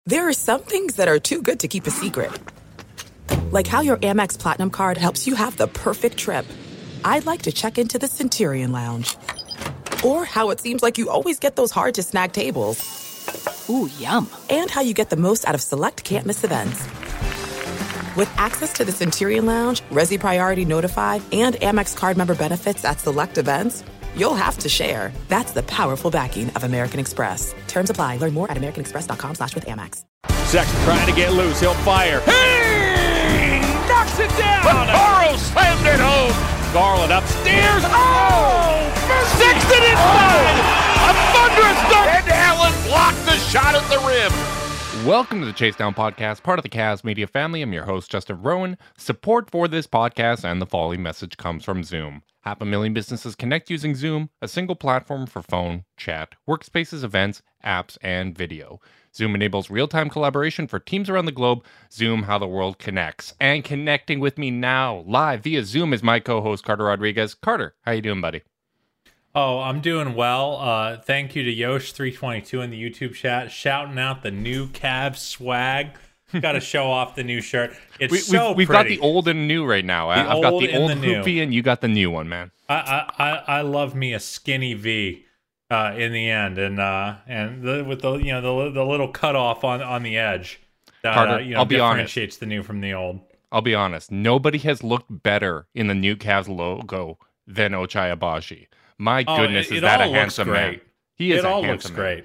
There are some things that are too good to keep a secret. Like how your Amex Platinum card helps you have the perfect trip. I'd like to check into the Centurion Lounge. Or how it seems like you always get those hard-to-snag tables. Ooh, yum. And how you get the most out of select can't-miss events. With access to the Centurion Lounge, Resi Priority Notified, and Amex card member benefits at select events, you'll have to share. That's the powerful backing of American Express. Terms apply. Learn more at americanexpress.com/withAmex. Sexton trying to get loose. He'll fire. Hey! Knocks it down. Vaccaro slammed it home. Garland upstairs. Oh! Sexton inside. A thunderous dunk. And Allen blocked the shot at the rim. Welcome to the Chase Down Podcast, part of the Cavs Media family. I'm your host, Justin Rowan. Support for this podcast and the following message comes from Zoom. 500,000 businesses connect using Zoom, a single platform for phone, chat, workspaces, events, apps, and video. Zoom enables real-time collaboration for teams around the globe. Zoom, how the world connects. And connecting with me now, live via Zoom, is my co-host, Carter Rodriguez. Carter, how you doing, buddy? Oh, I'm doing well. Thank you to Yosh322 in the YouTube chat, shouting out the new Cavs swag. Got to show off the new shirt. It's we've got the old and new right now. I've got the old hoopy, and you got the new one, man. I love me a skinny V in the end, with the the little cutoff on the edge. Carter, I'll be honest. Differentiates the new from the old. I'll be honest. Nobody has looked better in the new Cavs logo than Ochai Agbaji. My goodness, is that a handsome man? He is. It all looks great.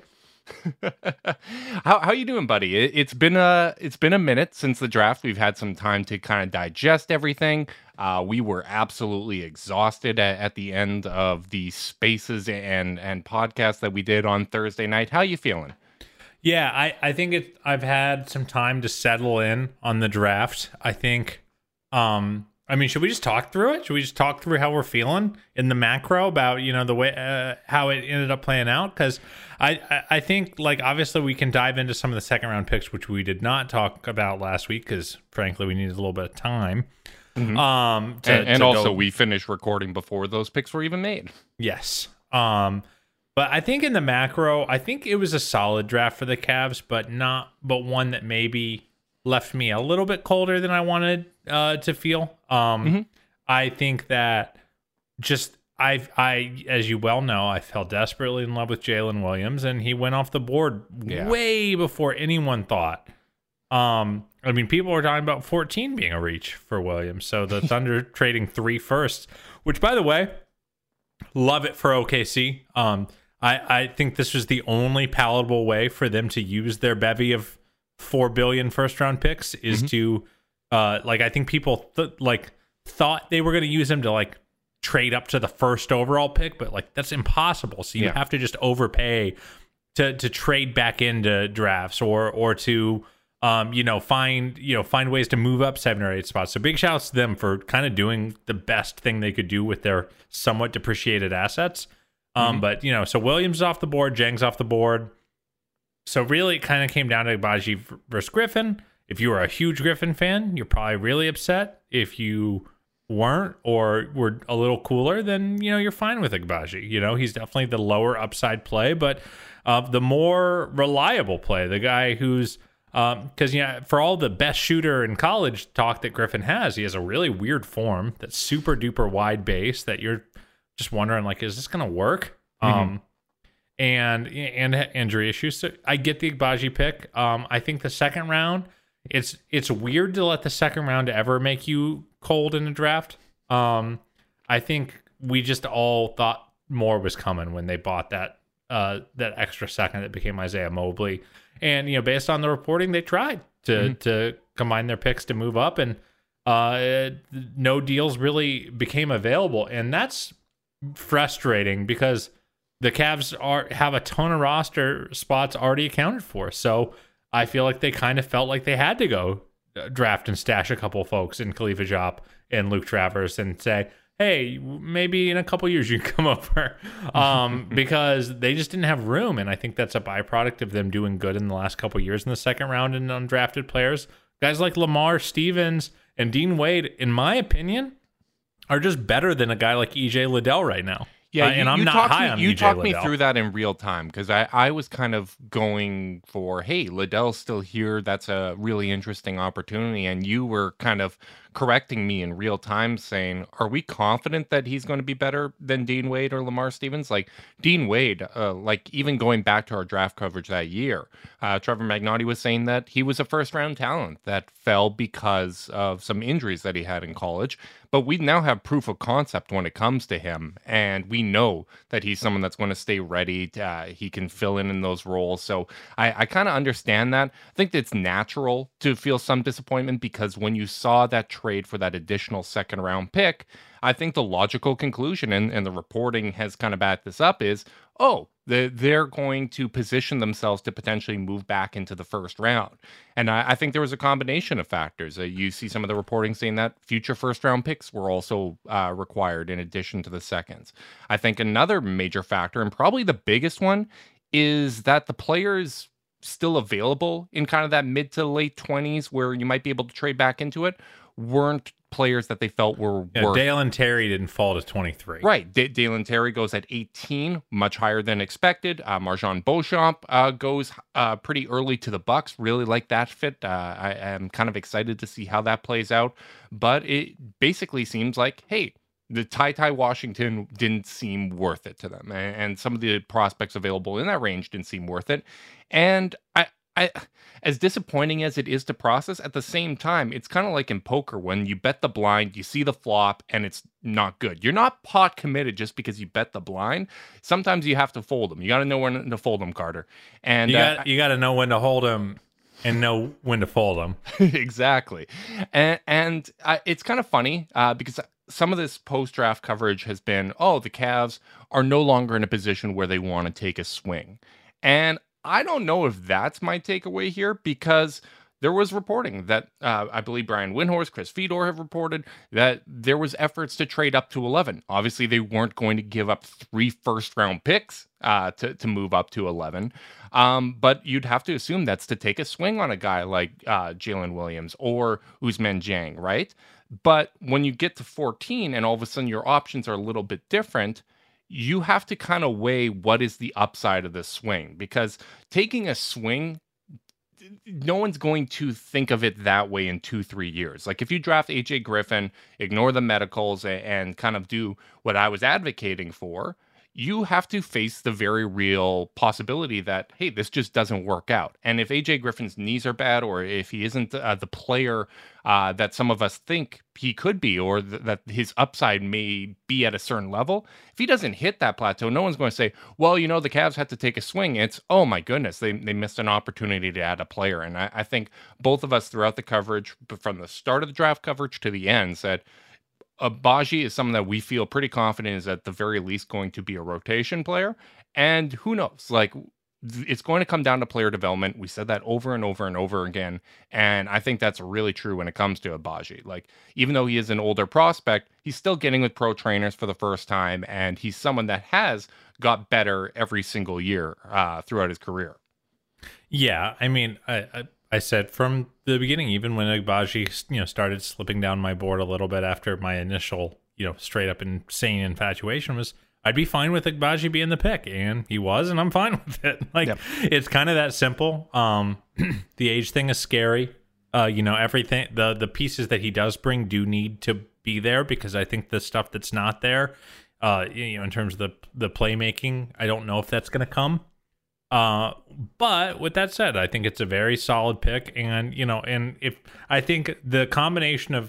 How you doing, buddy? It's been a minute since the draft. We've had some time to kind of digest everything. We were absolutely exhausted at the end of the spaces and podcasts that we did on Thursday night. How you feeling? Yeah, I think I've had some time to settle in on the draft. I think. Should we just talk through it? Should we just talk through how we're feeling in the macro about, the way how it ended up playing out? Because I think, obviously we can dive into some of the second round picks, which we did not talk about last week because, frankly, we needed a little bit of time. Mm-hmm. We finished recording before those picks were even made. Yes. But I think in the macro, I think it was a solid draft for the Cavs, but one that maybe left me a little bit colder than I wanted to feel. I think that I as you well know, I fell desperately in love with Jalen Williams, and he went off the board way before anyone thought. People were talking about 14 being a reach for Williams. So the Thunder trading 3 firsts, which, by the way, love it for OKC. I think this was the only palatable way for them to use their bevy of $4 billion first-round picks is to, I think people thought they were going to use them to trade up to the first overall pick, but that's impossible. So you have to just overpay to trade back into drafts or to find ways to move up 7 or 8 spots. So big shouts to them for kind of doing the best thing they could do with their somewhat depreciated assets. So Williams is off the board, Jang's off the board. So really, it kind of came down to Agbaji versus Griffin. If you were a huge Griffin fan, you're probably really upset. If you weren't or were a little cooler, then you're fine with Agbaji. He's definitely the lower upside play, but the more reliable play. The guy who's because for all the best shooter in college talk that Griffin has, he has a really weird form that's super duper wide base that you're just wondering is this going to work? And injury issues. So I get the Agbaji pick. I think the second round, it's weird to let the second round ever make you cold in a draft. I think we just all thought more was coming when they bought that extra second that became Isaiah Mobley. And based on the reporting, they tried to combine their picks to move up, and no deals really became available, and that's frustrating because the Cavs have a ton of roster spots already accounted for. So I feel like they kind of felt like they had to go draft and stash a couple folks in Khalifa Diop and Luke Travers and say, hey, maybe in a couple years you can come over because they just didn't have room. And I think that's a byproduct of them doing good in the last couple years in the second round and undrafted players. Guys like Lamar Stevens and Dean Wade, in my opinion, are just better than a guy like EJ Liddell right now. Yeah, and I'm not high on you EJ talked me Liddell. through that in real time because I was kind of going for, hey, Liddell's still here. That's a really interesting opportunity. And you were kind of correcting me in real time saying, are we confident that he's going to be better than Dean Wade or Lamar Stevens? Like Dean Wade, like even going back to our draft coverage that year, Trevor Magnotti was saying that he was a first round talent that fell because of some injuries that he had in college. But we now have proof of concept when it comes to him. And we know that he's someone that's going to stay ready. He can fill in those roles. So I kind of understand that. I think it's natural to feel some disappointment because when you saw that trade for that additional second round pick, I think the logical conclusion, and the reporting has kind of backed this up, is, oh, they're going to position themselves to potentially move back into the first round. And I think there was a combination of factors. You see some of the reporting saying that future first round picks were also required in addition to the seconds. I think another major factor, and probably the biggest one, is that the players still available in kind of that mid to late 20s where you might be able to trade back into it weren't players that they felt were worth. Dalen Terry didn't fall to 23. Right. Dalen Terry goes at 18, much higher than expected. Marjan Beauchamp goes pretty early to the Bucks. Really like that fit. I am kind of excited to see how that plays out. But it basically seems like, hey, the Ty Washington didn't seem worth it to them. And some of the prospects available in that range didn't seem worth it. And I as disappointing as it is to process, at the same time, it's kind of like in poker when you bet the blind, you see the flop, and it's not good. You're not pot committed just because you bet the blind. Sometimes you have to fold them. You got to know when to fold them, Carter. And you got to know when to hold them and know when to fold them. Exactly. And it's kind of funny because some of this post-draft coverage has been, oh, the Cavs are no longer in a position where they want to take a swing. And I don't know if that's my takeaway here because there was reporting that I believe Brian Windhorst, Chris Fedor have reported that there was efforts to trade up to 11. Obviously, they weren't going to give up 3 first-round picks to move up to 11. But you'd have to assume that's to take a swing on a guy like Jalen Williams or Ousmane Dieng, right? But when you get to 14 and all of a sudden your options are a little bit different, you have to kind of weigh what is the upside of this swing, because taking a swing, no one's going to think of it that way in 2-3 years. Like if you draft AJ Griffin, ignore the medicals and kind of do what I was advocating for, you have to face the very real possibility that, hey, this just doesn't work out. And if AJ Griffin's knees are bad, or if he isn't the player that some of us think he could be, or that his upside may be at a certain level, if he doesn't hit that plateau, no one's going to say, well, you know, the Cavs had to take a swing. It's, oh my goodness, they missed an opportunity to add a player. And I think both of us throughout the coverage, from the start of the draft coverage to the end, said, Agbaji is someone that we feel pretty confident is at the very least going to be a rotation player. And who knows, like it's going to come down to player development. We said that over and over and over again. And I think that's really true when it comes to Agbaji. Like, even though he is an older prospect, he's still getting with pro trainers for the first time. And he's someone that has got better every single year throughout his career. Yeah. I mean, I said from the beginning, even when Agbaji, started slipping down my board a little bit after my initial, straight up insane infatuation was, I'd be fine with Agbaji being the pick, and he was, and I'm fine with it. It's kind of that simple. The age thing is scary. Everything, the pieces that he does bring do need to be there, because I think the stuff that's not there, in terms of the playmaking, I don't know if that's going to come. But with that said, I think it's a very solid pick, and if I think the combination of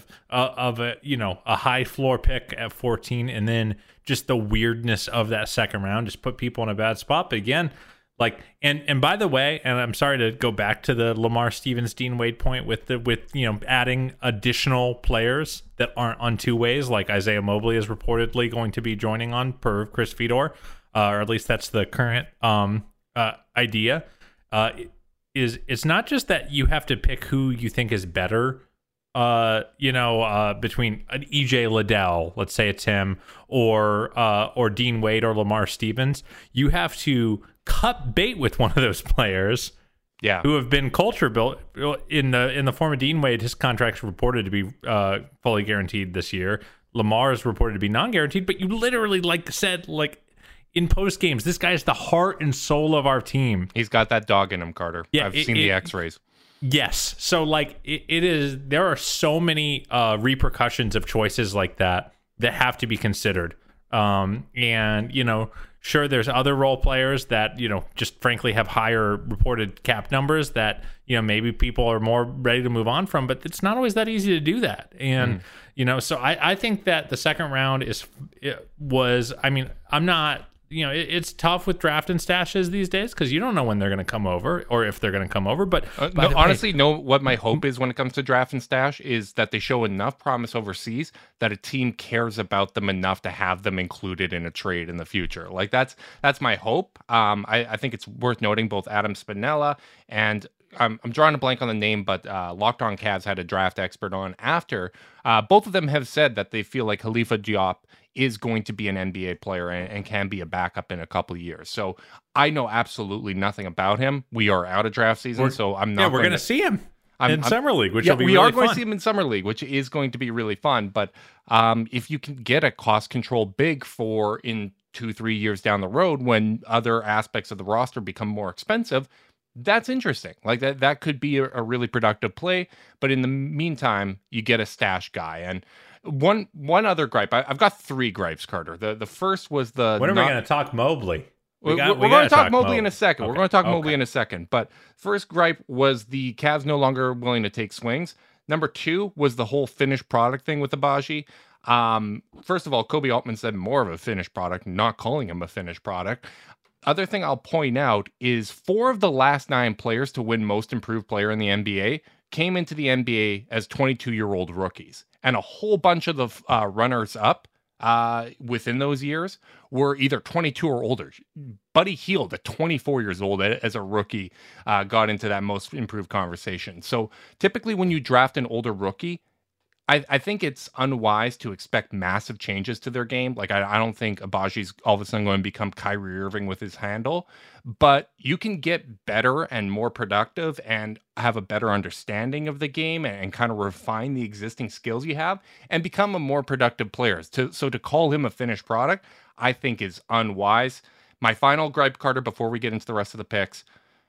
a high floor pick at 14, and then just the weirdness of that second round just put people in a bad spot. But again, and by the way, and I'm sorry to go back to the Lamar Stevens, Dean Wade point with adding additional players that aren't on two ways, like Isaiah Mobley is reportedly going to be joining on per Chris Fedor, or at least that's the current idea. Is it's not just that you have to pick who you think is better, between an EJ Liddell, let's say it's him, or Dean Wade or Lamar Stevens. You have to cut bait with one of those players, who have been culture built in the form of Dean Wade. His contract's reported to be fully guaranteed this year. Lamar is reported to be non-guaranteed, but you literally said in post games, this guy is the heart and soul of our team. He's got that dog in him, Carter. Yeah, I've seen the X-rays. Yes. So it is, there are so many repercussions of choices like that have to be considered. And, sure, there's other role players that, just frankly have higher reported cap numbers that, maybe people are more ready to move on from, but it's not always that easy to do that. And, so I think that the second round I'm not, it's tough with draft and stashes these days because you don't know when they're going to come over or if they're going to come over. But honestly, what my hope is when it comes to draft and stash is that they show enough promise overseas that a team cares about them enough to have them included in a trade in the future. Like that's my hope. I think it's worth noting both Adam Spinella and I'm drawing a blank on the name, but Locked On Cavs had a draft expert on after. Both of them have said that they feel like Khalifa Diop is going to be an NBA player and can be a backup in a couple of years. So I know absolutely nothing about him. We are out of draft season, so I'm not. Yeah, we're going to see him in Summer League, which will be we really are going fun. to see him in Summer League, which is going to be really fun. But if you can get a cost control big for in 2-3 years down the road when other aspects of the roster become more expensive, that's interesting. Like that could be a really productive play. But in the meantime, you get a stash guy. And one other gripe. I've got 3 gripes, Carter. The first was when are we going to talk Mobley? We're going to talk Mobley in a second. Okay. We're going to talk Mobley in a second. But first gripe was the Cavs no longer willing to take swings. Number 2 was the whole finished product thing with Agbaji. First of all, Kobe Altman said more of a finished product, not calling him a finished product. Other thing I'll point out is 4 of the last 9 players to win Most Improved Player in the NBA came into the NBA as 22-year-old rookies. And a whole bunch of the runners-up within those years were either 22 or older. Buddy Hield, at 24 years old as a rookie, got into that Most Improved conversation. So typically when you draft an older rookie, I think it's unwise to expect massive changes to their game. Like, I don't think Agbaji's all of a sudden going to become Kyrie Irving with his handle, but you can get better and more productive and have a better understanding of the game and kind of refine the existing skills you have and become a more productive player. So to call him a finished product, I think is unwise. My final gripe, Carter, before we get into the rest of the picks,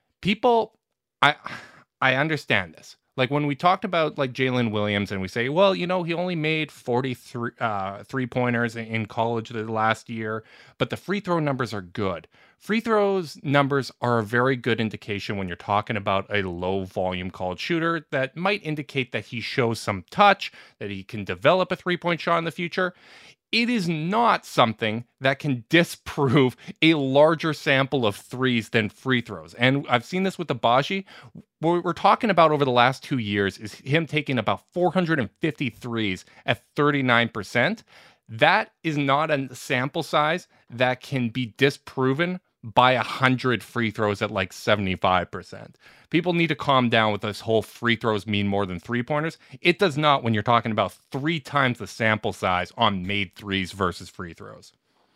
I understand this. Like when we talked about like Jalen Williams and we say, well, he only made 43 3-pointers in college the last year, but the free throw numbers are good. Free throws numbers are a very good indication when you're talking about a low volume college shooter that might indicate that he shows some touch, that he can develop a 3-point shot in the future. It is not something that can disprove a larger sample of threes than free throws. And I've seen this with Agbaji. What we're talking about over the last 2 years is him taking about 450 threes at 39%. That is not a sample size that can be disproven by 100 free throws at like 75%. People need to calm down with this whole free throws mean more than 3-pointers. It does not when you're talking about 3 times the sample size on made threes versus free throws.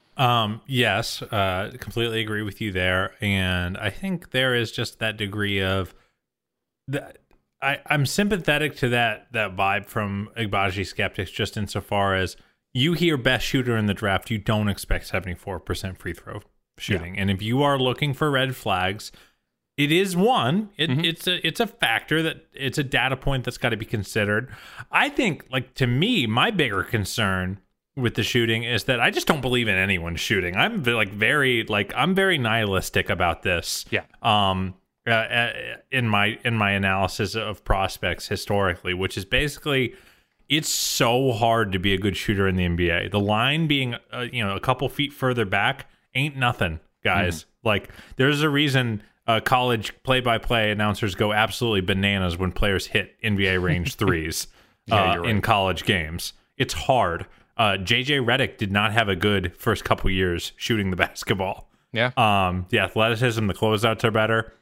Yes, completely agree with you there. And I think there is just that degree of that. I'm sympathetic to that vibe from Agbaji skeptics, just insofar as you hear best shooter in the draft, you don't expect 74% free throw shooting. Yeah. And if you are looking for red flags, it is one. It's a factor that it's a data point that's got to be considered. I think, like, to me, my bigger concern with the shooting is that I just don't believe in anyone shooting. I'm very nihilistic about this. Yeah. In my analysis of prospects historically, which is basically, it's so hard to be a good shooter in the NBA. The line being a couple feet further back ain't nothing, guys. Like, there's a reason college play-by-play announcers go absolutely bananas when players hit NBA range threes in college games. It's hard. JJ Redick did not have a good first couple years shooting the basketball. Yeah. The athleticism, the closeouts are better.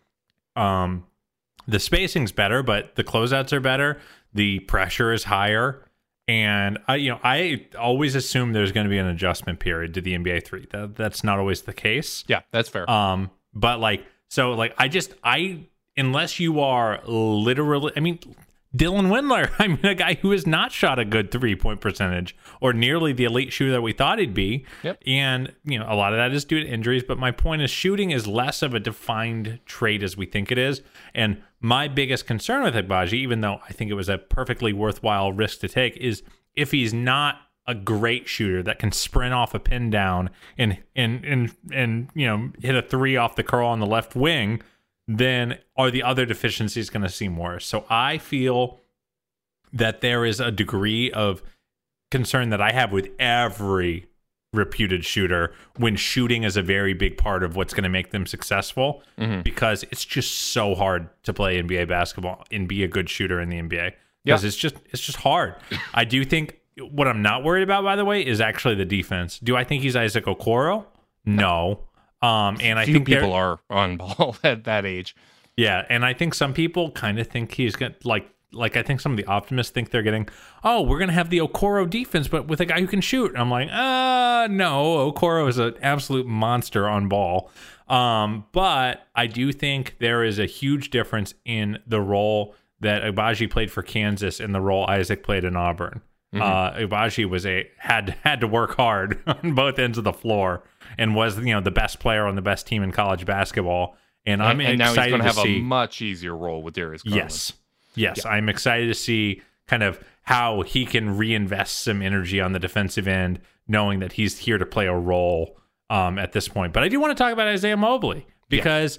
The spacing's better, but the closeouts are better. The pressure is higher. And I always assume there's going to be an adjustment period to the NBA 3. That's not always the case. Yeah, that's fair. But unless you are literally, Dylan Windler. I mean, a guy who has not shot a good 3-point percentage or nearly the elite shooter that we thought he'd be. Yep. And, a lot of that is due to injuries. But my point is shooting is less of a defined trait as we think it is. And my biggest concern with Agbaji, even though I think it was a perfectly worthwhile risk to take, is if he's not a great shooter that can sprint off a pin down and hit a three off the curl on the left wing, then are the other deficiencies going to seem worse? So I feel that there is a degree of concern that I have with every reputed shooter when shooting is a very big part of what's going to make them successful, because it's just so hard to play NBA basketball and be a good shooter in the NBA, because it's just hard. I do think what I'm not worried about, by the way, is actually the defense. Do I think he's Isaac Okoro? No. And I think people are on ball at that age. Yeah, and I think some people kind of think he's going to, like I think some of the optimists think they're getting, we're going to have the Okoro defense, but with a guy who can shoot. I'm like, no, Okoro is an absolute monster on ball. But I do think there is a huge difference in the role that Agbaji played for Kansas and the role Isaac played in Auburn. Agbaji had to work hard on both ends of the floor and was the best player on the best team in college basketball. And I'm excited now he's going to have see a much easier role with Darius Garland. Yes, I'm excited to see kind of how he can reinvest some energy on the defensive end, knowing that he's here to play a role at this point. But I do want to talk about Isaiah Mobley, because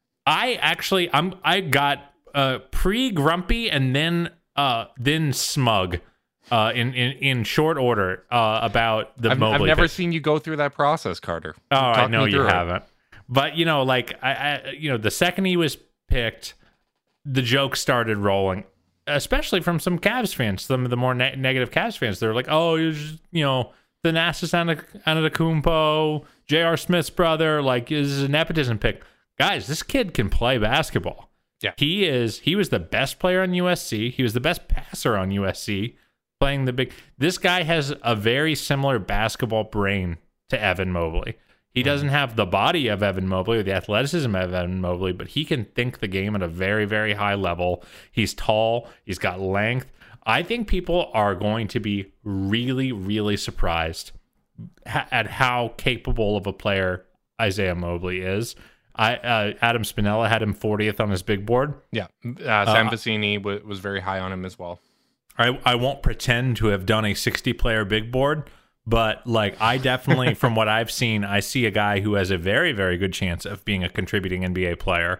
I got pre-grumpy and then smug in short order about the Mobley. I've never pick. seen you go through that process, Carter. Oh, I know you haven't. But the second he was picked, the joke started rolling, especially from some Cavs fans, some of the more negative Cavs fans. They're like, "Oh, you're just, Thanasis Antetokounmpo, J.R. Smith's brother. Like, this is a nepotism pick." Guys, this kid can play basketball. Yeah, he was the best player on USC. He was the best passer on USC. Playing the big. This guy has a very similar basketball brain to Evan Mobley. He doesn't have the body of Evan Mobley or the athleticism of Evan Mobley, but he can think the game at a very, very high level. He's tall. He's got length. I think people are going to be really, really surprised at how capable of a player Isaiah Mobley is. Adam Spinella had him 40th on his big board. Yeah, Sam Vecini was very high on him as well. I won't pretend to have done a 60-player big board, but I definitely, from what I've seen, I see a guy who has a very, very good chance of being a contributing NBA player.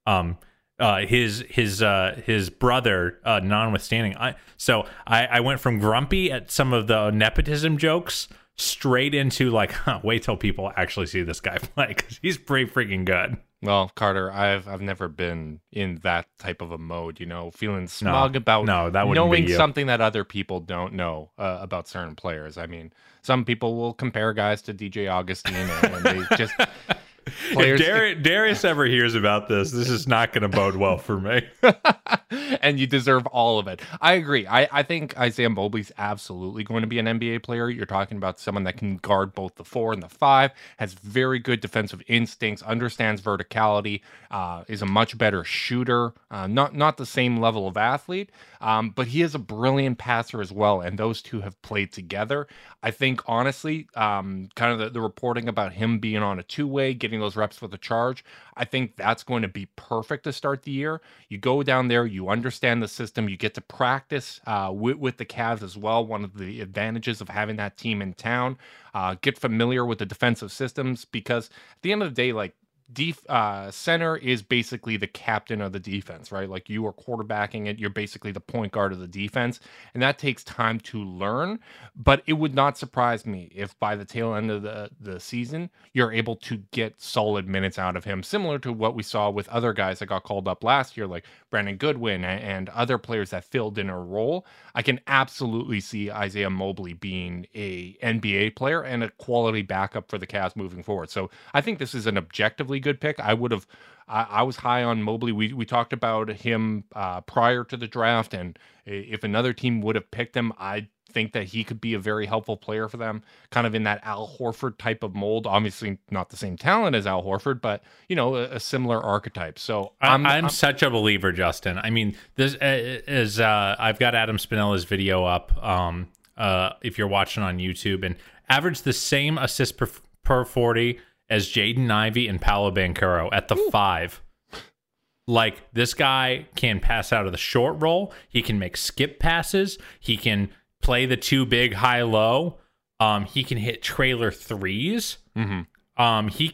His brother, notwithstanding. I went from grumpy at some of the nepotism jokes straight into wait till people actually see this guy play, because he's pretty freaking good. Well, Carter, I've never been in that type of a mode, feeling smug about knowing something that other people don't know about certain players. I mean, some people will compare guys to DJ Augustine, and they just players. If Darius ever hears about this is not going to bode well for me. And you deserve all of it. I agree. I think Isaiah Mobley's absolutely going to be an NBA player. You're talking about someone that can guard both the 4 and the 5, has very good defensive instincts, understands verticality, is a much better shooter, not the same level of athlete, but he is a brilliant passer as well, and those two have played together. I think, honestly, kind of the reporting about him being on a two-way, getting those reps with a charge, I think that's going to be perfect to start the year. You go down there, you understand the system, you get to practice with the Cavs as well. One of the advantages of having that team in town, get familiar with the defensive systems, because at the end of the day, center is basically the captain of the defense, right? Like, you are quarterbacking it. You're basically the point guard of the defense, and that takes time to learn. But it would not surprise me if by the tail end of the season, you're able to get solid minutes out of him, similar to what we saw with other guys that got called up last year, like Brandon Goodwin and other players that filled in a role. I can absolutely see Isaiah Mobley being a NBA player and a quality backup for the Cavs moving forward. So I think this is an objectively good pick. I would have I was high on Mobley. We talked about him prior to the draft, and if another team would have picked him, I think that he could be a very helpful player for them, kind of in that Al Horford type of mold. Obviously, not the same talent as Al Horford, but a similar archetype. So I'm such a believer, Justin. I mean, this is I've got Adam Spinella's video up. If you're watching on YouTube, and averaged the same assist per 40 as Jaden Ivey and Paolo Banchero at the 5. Like, this guy can pass out of the short roll. He can make skip passes. He can play the 2 big high-low. He can hit trailer threes. Mm-hmm. He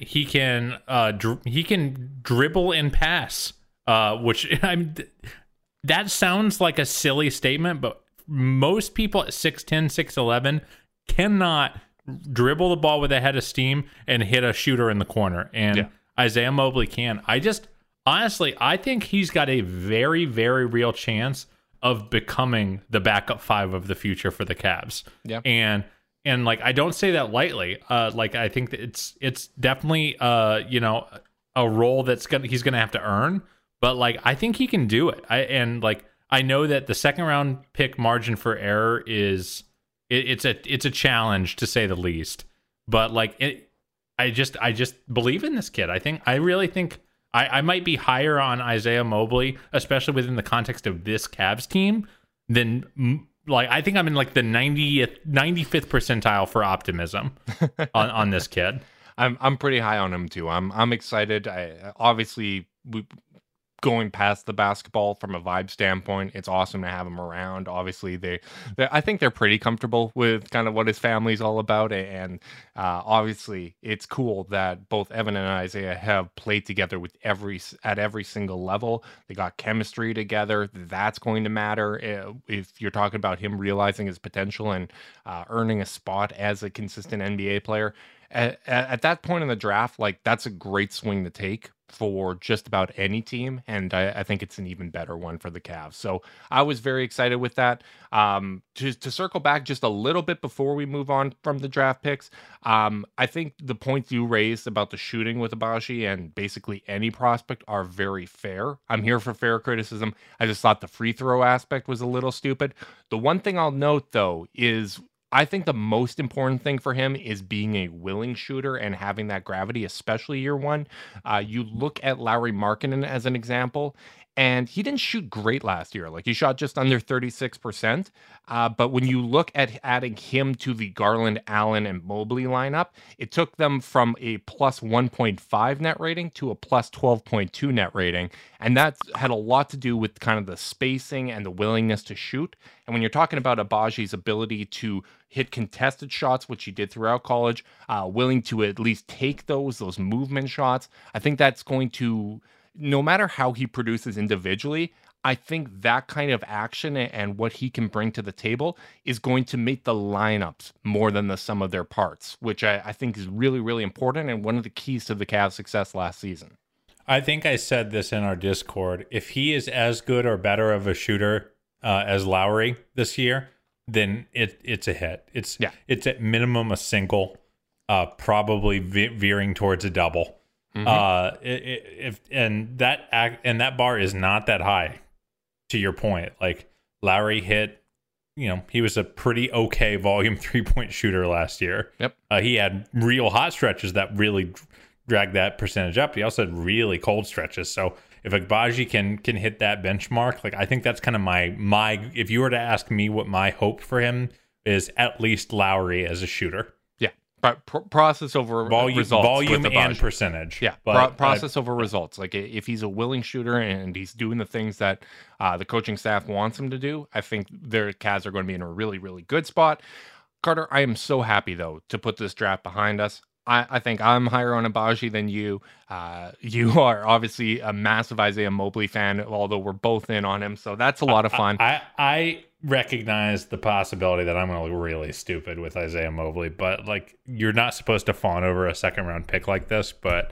can dribble and pass. Which that sounds like a silly statement, but most people at 6'10", 6'11" cannot dribble the ball with a head of steam and hit a shooter in the corner. And Isaiah Mobley can. Honestly, I think he's got a very, very real chance of becoming the backup 5 of the future for the Cavs. Yeah. And like, I don't say that lightly. Like, I think that it's definitely a role that's he's gonna have to earn. But like, I think he can do it. I know that the second round pick margin for error is it's a challenge, to say the least. But like, I just believe in this kid. I really think I might be higher on Isaiah Mobley, especially within the context of this Cavs team, than like, I think I'm in like the 95th percentile for optimism on this kid. I'm pretty high on him too. I'm excited. Going past the basketball from a vibe standpoint, it's awesome to have him around. Obviously, I think they're pretty comfortable with kind of what his family's all about, and obviously, it's cool that both Evan and Isaiah have played together at every single level. They got chemistry together. That's going to matter if you're talking about him realizing his potential and earning a spot as a consistent NBA player. At that point in the draft, like, that's a great swing to take for just about any team, and I think it's an even better one for the Cavs. So I was very excited with that. To circle back just a little bit before we move on from the draft picks, I think the points you raised about the shooting with Agbaji and basically any prospect are very fair. I'm here for fair criticism. I just thought the free throw aspect was a little stupid. The one thing I'll note, though, is I think the most important thing for him is being a willing shooter and having that gravity, especially year one. You look at Lauri Markkanen as an example, and he didn't shoot great last year. Like, he shot just under 36%. But when you look at adding him to the Garland, Allen, and Mobley lineup, it took them from a plus 1.5 net rating to a plus 12.2 net rating. And that had a lot to do with kind of the spacing and the willingness to shoot. And when you're talking about Agbaji's ability to hit contested shots, which he did throughout college, willing to at least take those movement shots, I think that's going to, no matter how he produces individually, I think that kind of action and what he can bring to the table is going to make the lineups more than the sum of their parts, which I think is really, really important and one of the keys to the Cavs' success last season. I think I said this in our Discord. If he is as good or better of a shooter as Lauri this year, then it's a hit. It's at minimum a single, probably veering towards a double. Mm-hmm. That bar is not that high. To your point, like, Lauri hit, he was a pretty okay volume 3-point shooter last year. Yep. He had real hot stretches that really dragged that percentage up. He also had really cold stretches. So if Agbaji can hit that benchmark, like, I think that's kind of my if you were to ask me what my hope for him is, at least Lauri as a shooter. Process over results, volume and percentage. Yeah, but process over results. Like, if he's a willing shooter and he's doing the things that the coaching staff wants him to do, I think their Cavs are going to be in a really, really good spot. Carter, I am so happy, though, to put this draft behind us. I think I'm higher on Agbaji than you. You are obviously a massive Isaiah Mobley fan, although we're both in on him, so that's a lot of fun. I recognize the possibility that I'm going to look really stupid with Isaiah Mobley, but like, you're not supposed to fawn over a second round pick like this. But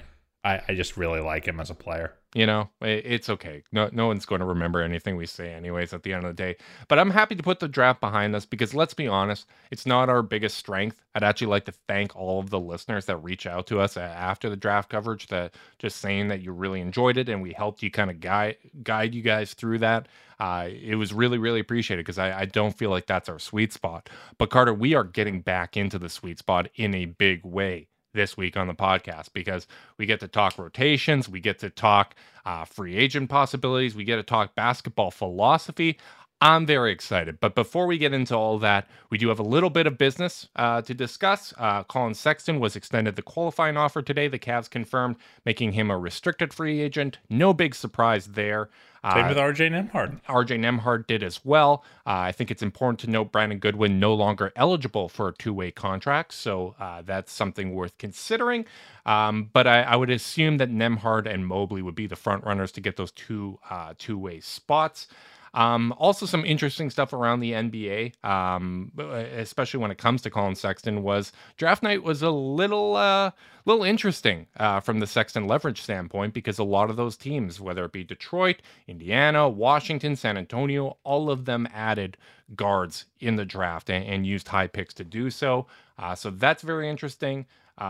I just really like him as a player. You know, it's okay. No one's going to remember anything we say anyways at the end of the day. But I'm happy to put the draft behind us because let's be honest, it's not our biggest strength. I'd actually like to thank all of the listeners that reach out to us after the draft coverage, that just saying that you really enjoyed it and we helped you kind of guide you guys through that. It was really, really appreciated because I don't feel like that's our sweet spot. But Carter, we are getting back into the sweet spot in a big way this week on the podcast because we get to talk rotations, we get to talk free agent possibilities, we get to talk basketball philosophy. I'm very excited. But before we get into all that, we do have a little bit of business to discuss. Colin Sexton was extended the qualifying offer today. The Cavs confirmed, making him a restricted free agent. No big surprise there. Same with RJ Nembhard. RJ Nembhard did as well. I think it's important to note Brandon Goodwin no longer eligible for a two-way contract, so that's something worth considering. But I would assume that Nembhard and Mobley would be the front runners to get those two-way spots. Also, some interesting stuff around the NBA, especially when it comes to Colin Sexton, was draft night was a little interesting from the Sexton leverage standpoint because a lot of those teams, whether it be Detroit, Indiana, Washington, San Antonio, all of them added guards in the draft and used high picks to do so. So that's very interesting.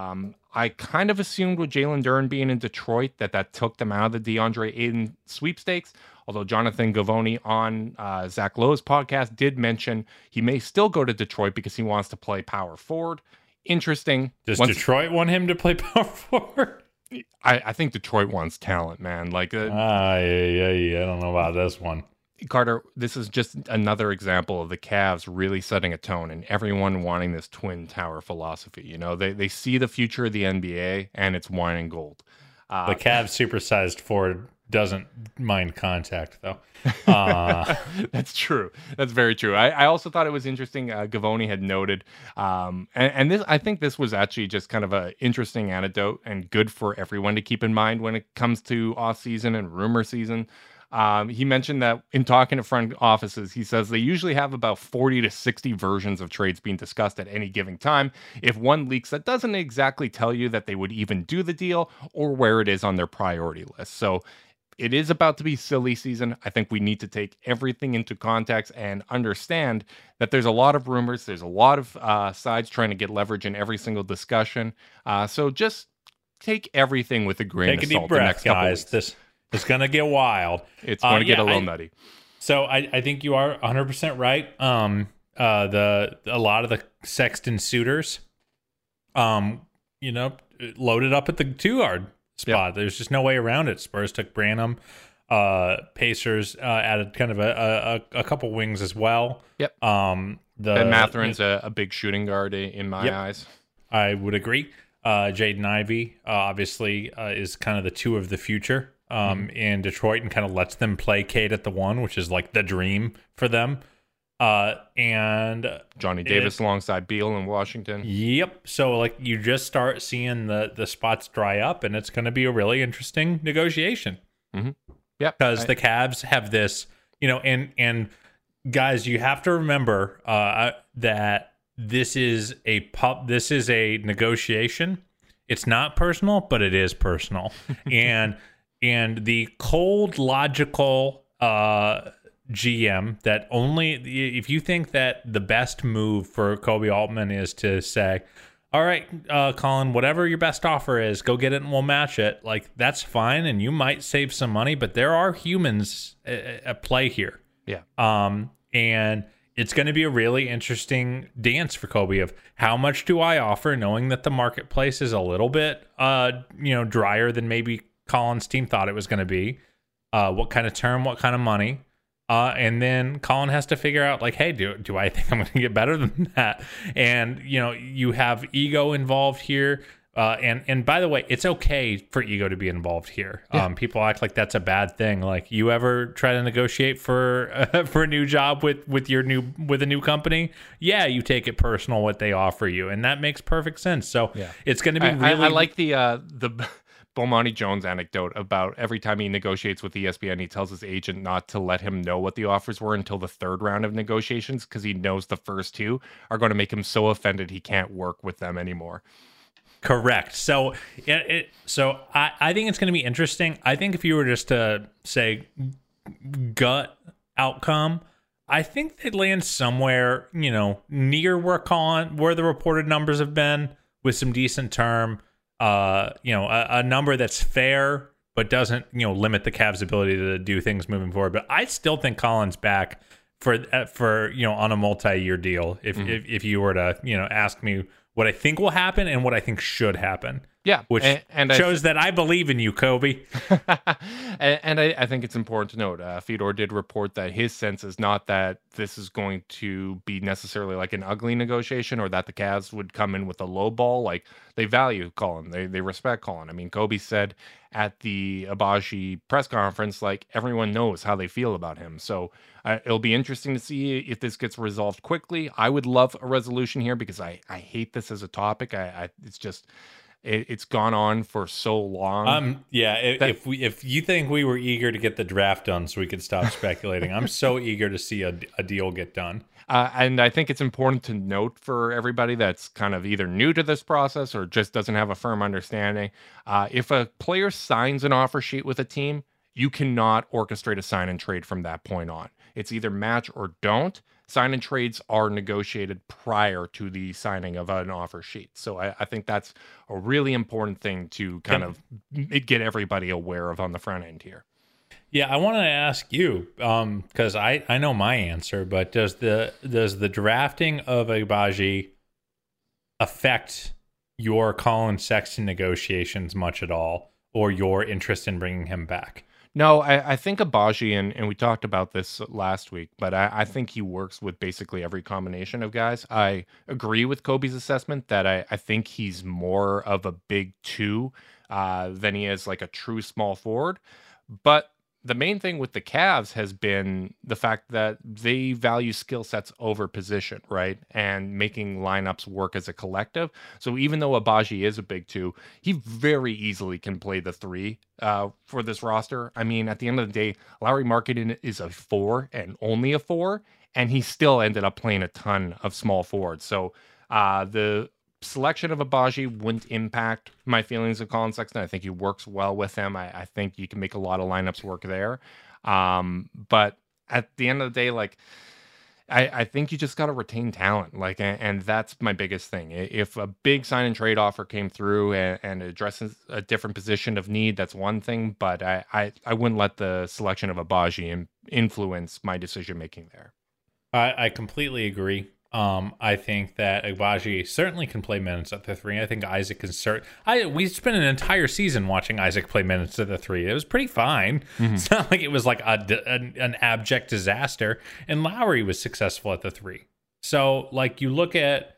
I kind of assumed with Jalen Duren being in Detroit that took them out of the DeAndre Ayton sweepstakes. Although Jonathan Givony on Zach Lowe's podcast did mention he may still go to Detroit because he wants to play power forward. Interesting. Does Detroit want him to play power forward? I think Detroit wants talent, man. Like, I don't know about this one. Carter, this is just another example of the Cavs really setting a tone and everyone wanting this twin tower philosophy. You know, they see the future of the NBA and it's wine and gold. The Cavs supersized Ford doesn't mind contact, though. That's true. That's very true. I also thought it was interesting. Givony had noted, and this, I think this was actually just kind of an interesting anecdote and good for everyone to keep in mind when it comes to off season and rumor season. He mentioned that in talking to front offices, he says they usually have about 40 to 60 versions of trades being discussed at any given time. If one leaks, that doesn't exactly tell you that they would even do the deal or where it is on their priority list. So it is about to be silly season. I think we need to take everything into context and understand that there's a lot of rumors. There's a lot of sides trying to get leverage in every single discussion. So just take everything with a grain of salt. Take a deep breath, the next couple guys. Weeks. It's going to get wild. It's going to get a little nutty. So I think you are 100% right. A lot of the Sexton suitors, loaded up at the 2-guard spot. Yep. There's just no way around it. Spurs took Branham. Pacers added kind of a couple wings as well. Yep. Ben Matherin's a big shooting guard in my eyes. I would agree. Jaden Ivey obviously is kind of the two of the future. In Detroit and kind of lets them play Cade at the 1, which is like the dream for them. And Johnny Davis alongside Beal in Washington. Yep. So like you just start seeing the spots dry up and it's going to be a really interesting negotiation. Mm-hmm. Yeah. Because the Cavs have this, and guys, you have to remember that this is a negotiation. It's not personal, but it is personal. And the cold, logical GM that only if you think that the best move for Kobe Altman is to say, all right, Colin, whatever your best offer is, go get it and we'll match it. Like, that's fine. And you might save some money, but there are humans at play here. Yeah. And it's going to be a really interesting dance for Kobe of how much do I offer, knowing that the marketplace is a little bit, drier than maybe Colin's team thought it was going to be. What kind of term, what kind of money, and then Colin has to figure out like, hey, do I think I'm going to get better than that? And you have ego involved here, and by the way, it's okay for ego to be involved here. Yeah. People act like that's a bad thing. Like, you ever try to negotiate for a new job with a new company? Yeah, you take it personal what they offer you, and that makes perfect sense. So it's going to be really. I like the Bomani Jones anecdote about every time he negotiates with ESPN, he tells his agent not to let him know what the offers were until the third round of negotiations because he knows the first two are going to make him so offended he can't work with them anymore. Correct. So, I think it's going to be interesting. I think if you were just to say gut outcome, I think they'd land somewhere, near where the reported numbers have been, with some decent term, a number that's fair but doesn't, limit the Cavs' ability to do things moving forward. But I still think Collins back for on a multi-year deal. If you were to ask me what I think will happen and what I think should happen. Yeah, which shows that I believe in you, Kobe. and I think it's important to note, Fedor did report that his sense is not that this is going to be necessarily like an ugly negotiation, or that the Cavs would come in with a low ball. Like, they value Colin, they respect Colin. I mean, Kobe said at the Agbaji press conference, like, everyone knows how they feel about him. So it'll be interesting to see if this gets resolved quickly. I would love a resolution here because I hate this as a topic. It's just. It's gone on for so long. If you think we were eager to get the draft done so we could stop speculating, I'm so eager to see a deal get done. And I think it's important to note for everybody that's kind of either new to this process or just doesn't have a firm understanding. If a player signs an offer sheet with a team, you cannot orchestrate a sign and trade from that point on. It's either match or don't. Sign and trades are negotiated prior to the signing of an offer sheet. So I think that's a really important thing to kind of get everybody aware of on the front end here. Yeah, I want to ask you, because I know my answer, but does the drafting of Agbaji affect your Colin Sexton negotiations much at all, or your interest in bringing him back? No, I think Agbaji, and we talked about this last week, but I think he works with basically every combination of guys. I agree with Kobe's assessment that I think he's more of a big two than he is like a true small forward. But the main thing with the Cavs has been the fact that they value skill sets over position, right? And making lineups work as a collective. So even though Agbaji is a big two, he very easily can play the three for this roster. I mean, at the end of the day, Lauri Markkanen is a 4 and only a 4, and he still ended up playing a ton of small forwards. So the selection of Agbaji wouldn't impact my feelings of Colin Sexton. I think he works well with him. I think you can make a lot of lineups work there. But at the end of the day, like, I think you just got to retain talent. Like, and that's my biggest thing. If a big sign and trade offer came through and addresses a different position of need, that's one thing. But I wouldn't let the selection of Agbaji influence my decision making there. I completely agree. I think that Agbaji certainly can play minutes at the 3. I think Isaac can we spent an entire season watching Isaac play minutes at the 3. It was pretty fine. Mm-hmm. It's not like it was like an abject disaster. And Lowry was successful at the 3. So, like, you look at,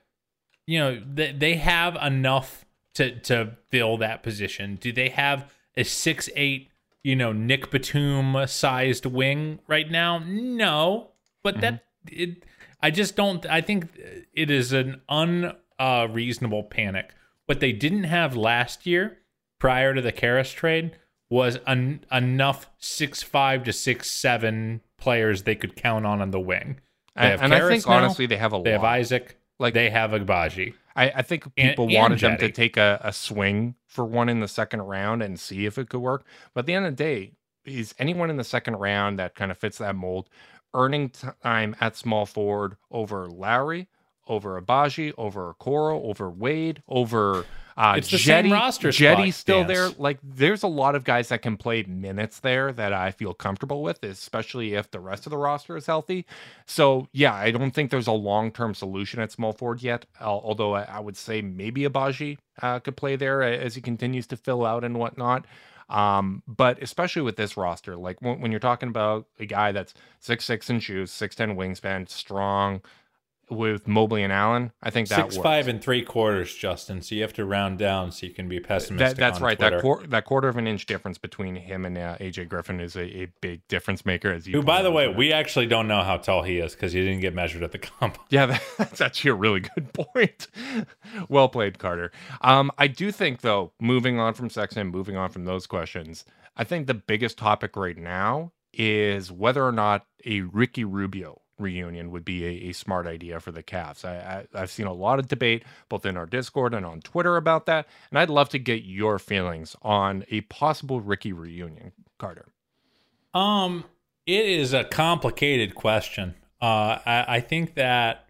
they have enough to fill that position. Do they have a 6'8", Nick Batum sized wing right now? No, but I just don't. I think it is an unreasonable panic. What they didn't have last year, prior to the Karras trade, was enough 6'5" to 6'7" players they could count on the wing. They have and Karras I think now, honestly they have a lot. They have Isaac. Like, they have Agbaji. I think people wanted them to take a swing for one in the second round and see if it could work. But at the end of the day, is anyone in the second round that kind of fits that mold earning time at small forward over Lowry, over Agbaji, over Okoro, over Wade, over it's the same roster spot. Jetty's still there. Like, there's a lot of guys that can play minutes there that I feel comfortable with, especially if the rest of the roster is healthy. So, yeah, I don't think there's a long-term solution at small forward yet, although I would say maybe Agbaji could play there as he continues to fill out and whatnot. But especially with this roster, like when you're talking about a guy that's 6'6" in shoes, 6'10" wingspan, strong, with Mobley and Allen, I think that 6'5" and 3/4, Justin. So you have to round down so you can be pessimistic. That's on right. Twitter. That quarter of an inch difference between him and AJ Griffin is a big difference maker. As you, who, by the way, we actually don't know how tall he is because he didn't get measured at the comp. Yeah, that's actually a really good point. Well played, Carter. I do think, though, moving on from Sexton, moving on from those questions, I think the biggest topic right now is whether or not a Ricky Rubio reunion would be a smart idea for the Cavs. I've seen a lot of debate both in our Discord and on Twitter about that, and I'd love to get your feelings on a possible Ricky reunion, Carter. It is a complicated question. I think that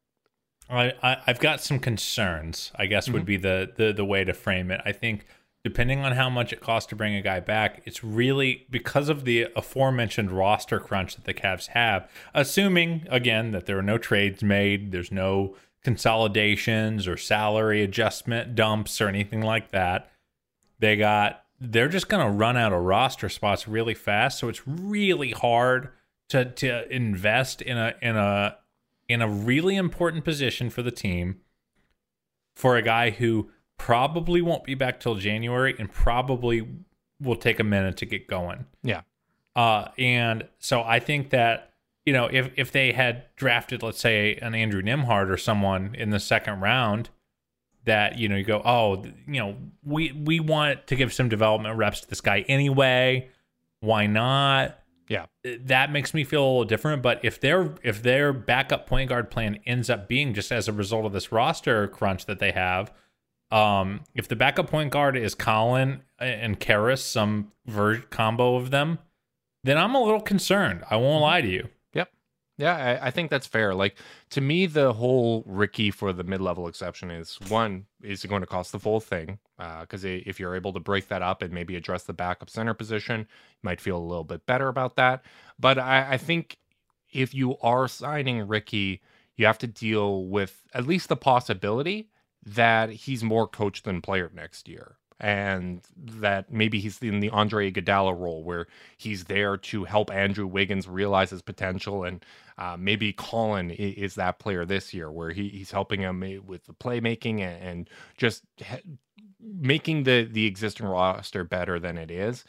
I've got some concerns, I guess would be the way to frame it. I think depending on how much it costs to bring a guy back, it's really because of the aforementioned roster crunch that the Cavs have, assuming, again, that there are no trades made, there's no consolidations or salary adjustment dumps or anything like that. They're just going to run out of roster spots really fast, so it's really hard to invest in a really important position for the team for a guy who probably won't be back till January and probably will take a minute to get going. Yeah. And so I think that, if they had drafted, let's say, an Andrew Nembhard or someone in the second round that, you go, we want to give some development reps to this guy anyway. Why not? Yeah. That makes me feel a little different. But if their backup point guard plan ends up being just as a result of this roster crunch that they have, if the backup point guard is Colin and Karras, some combo of them, then I'm a little concerned. I won't lie to you. Yep. Yeah, I think that's fair. Like, to me, the whole Ricky for the mid-level exception is, one, is it going to cost the full thing? Because if you're able to break that up and maybe address the backup center position, you might feel a little bit better about that. But I think if you are signing Ricky, you have to deal with at least the possibility that he's more coach than player next year. And that maybe he's in the Andre Iguodala role where he's there to help Andrew Wiggins realize his potential. And maybe Colin is that player this year where he's helping him with the playmaking and just making the existing roster better than it is.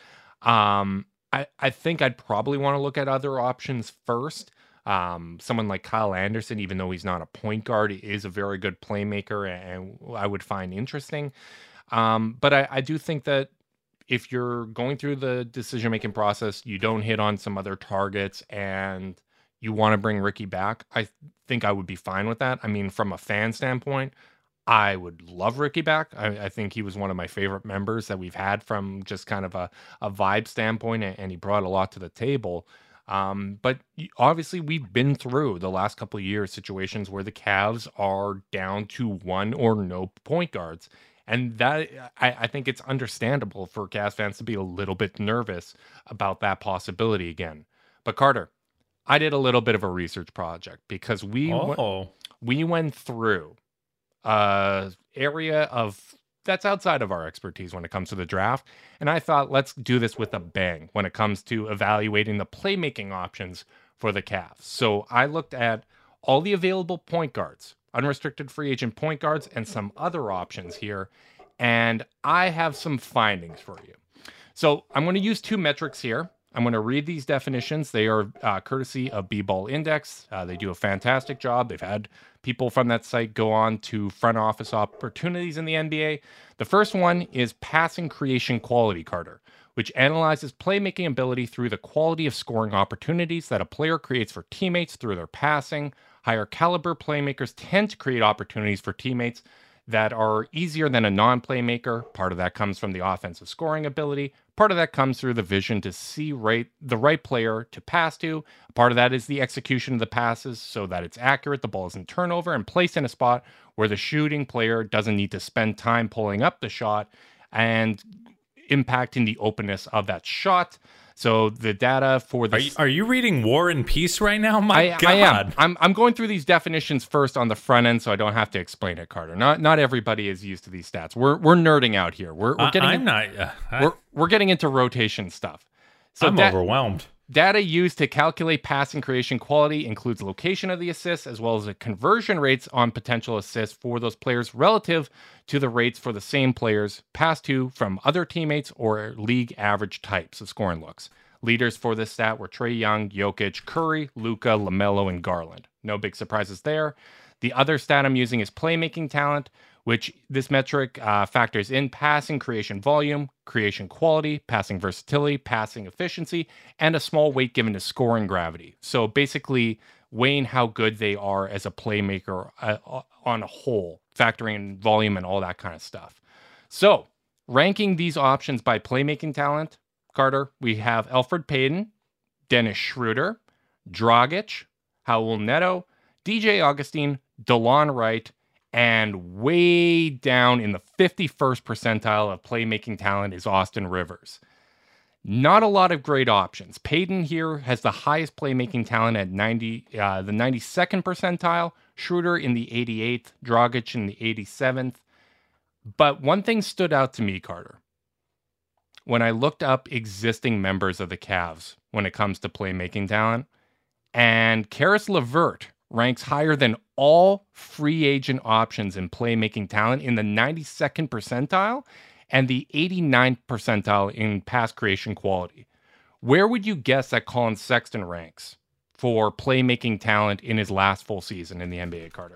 I think I'd probably want to look at other options first. Someone like Kyle Anderson, even though he's not a point guard, is a very good playmaker and I would find interesting. But I do think that if you're going through the decision-making process, you don't hit on some other targets and you want to bring Ricky back, I think I would be fine with that. I mean, from a fan standpoint, I would love Ricky back. I think he was one of my favorite members that we've had from just kind of a vibe standpoint, and he brought a lot to the table. But obviously we've been through the last couple of years situations where the Cavs are down to one or no point guards. And that I think it's understandable for Cavs fans to be a little bit nervous about that possibility again. But Carter, I did a little bit of a research project because we went through area of that's outside of our expertise when it comes to the draft. And I thought, let's do this with a bang when it comes to evaluating the playmaking options for the Cavs. So I looked at all the available point guards, unrestricted free agent point guards, and some other options here. And I have some findings for you. So I'm going to use two metrics here. I'm going to read these definitions. They are courtesy of B-Ball Index. They do a fantastic job. They've had people from that site go on to front office opportunities in the NBA. The first one is passing creation quality, Carter, which analyzes playmaking ability through the quality of scoring opportunities that a player creates for teammates through their passing. Higher caliber playmakers tend to create opportunities for teammates that are easier than a non-playmaker. Part of that comes from the offensive scoring ability. Part of that comes through the vision to see the right player to pass to. Part of that is the execution of the passes so that it's accurate, the ball isn't turnover, and placed in a spot where the shooting player doesn't need to spend time pulling up the shot and impacting the openness of that shot. So the data for this... Are you reading War and Peace right now? My God. I am. I'm going through these definitions first on the front end so I don't have to explain it, Carter. Not everybody is used to these stats. We're nerding out here. We're getting into rotation stuff. So I'm overwhelmed. Data used to calculate passing creation quality includes location of the assists as well as the conversion rates on potential assists for those players relative to the rates for the same players passed to from other teammates or league average types of scoring looks. Leaders for this stat were Trae Young, Jokic, Curry, Luka, LaMelo, and Garland. No big surprises there. The other stat I'm using is playmaking talent, which this metric factors in passing creation volume, creation quality, passing versatility, passing efficiency, and a small weight given to scoring gravity. So basically, weighing how good they are as a playmaker on a whole, factoring in volume and all that kind of stuff. So, ranking these options by playmaking talent, Carter, we have Elfrid Payton, Dennis Schroeder, Dragic, Raul Neto, DJ Augustine, DeLon Wright, and way down in the 51st percentile of playmaking talent is Austin Rivers. Not a lot of great options. Payton here has the highest playmaking talent at the 92nd percentile, Schroeder in the 88th, Dragic in the 87th. But one thing stood out to me, Carter, when I looked up existing members of the Cavs when it comes to playmaking talent, and Caris LeVert ranks higher than all free agent options in playmaking talent in the 92nd percentile and the 89th percentile in pass creation quality. Where would you guess that Colin Sexton ranks for playmaking talent in his last full season in the NBA, Carter?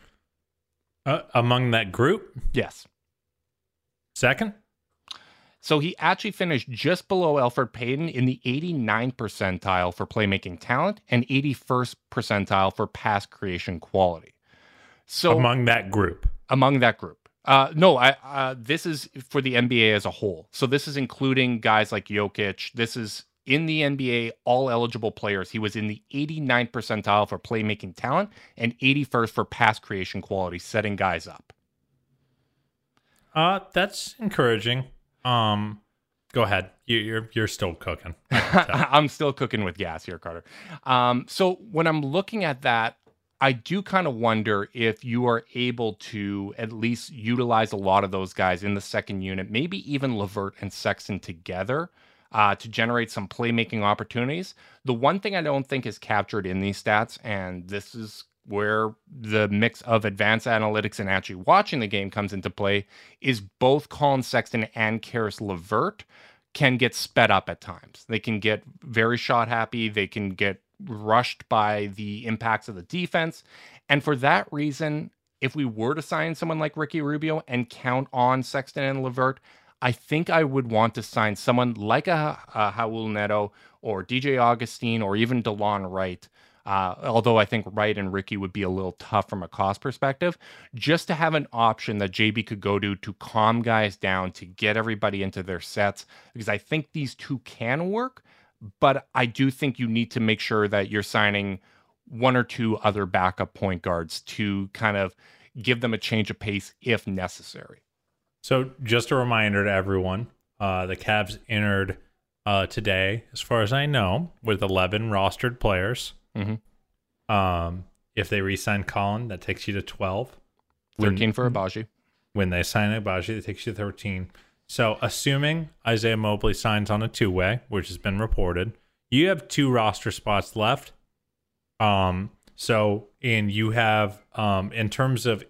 Among that group? Yes. Second? So he actually finished just below Elfrid Payton in the 89th percentile for playmaking talent and 81st percentile for pass creation quality. So among that group. This is for the NBA as a whole. So this is including guys like Jokic. This is in the NBA, all eligible players. He was in the 89th percentile for playmaking talent and 81st for pass creation quality, setting guys up. That's encouraging. Go ahead. You're still cooking. I'm still cooking with gas here, Carter. So when I'm looking at that, I do kind of wonder if you are able to at least utilize a lot of those guys in the second unit, maybe even LeVert and Sexton together to generate some playmaking opportunities. The one thing I don't think is captured in these stats, and this is where the mix of advanced analytics and actually watching the game comes into play, is both Colin Sexton and Caris LeVert can get sped up at times. They can get very shot happy. They can get rushed by the impacts of the defense. And for that reason, if we were to sign someone like Ricky Rubio and count on Sexton and LeVert, I think I would want to sign someone like a Raul Neto or DJ Augustine or even DeLon Wright. Although I think Wright and Ricky would be a little tough from a cost perspective, just to have an option that JB could go to calm guys down, to get everybody into their sets, because I think these two can work, but I do think you need to make sure that you're signing one or two other backup point guards to kind of give them a change of pace if necessary. So just a reminder to everyone, the Cavs entered today, as far as I know, with 11 rostered players. Mm-hmm. If they re-sign Colin, that takes you to 12. 13 for Agbaji. When they sign Agbaji, that takes you to 13. So assuming Isaiah Mobley signs on a two-way, which has been reported, you have 2 roster spots left. And you have, in terms of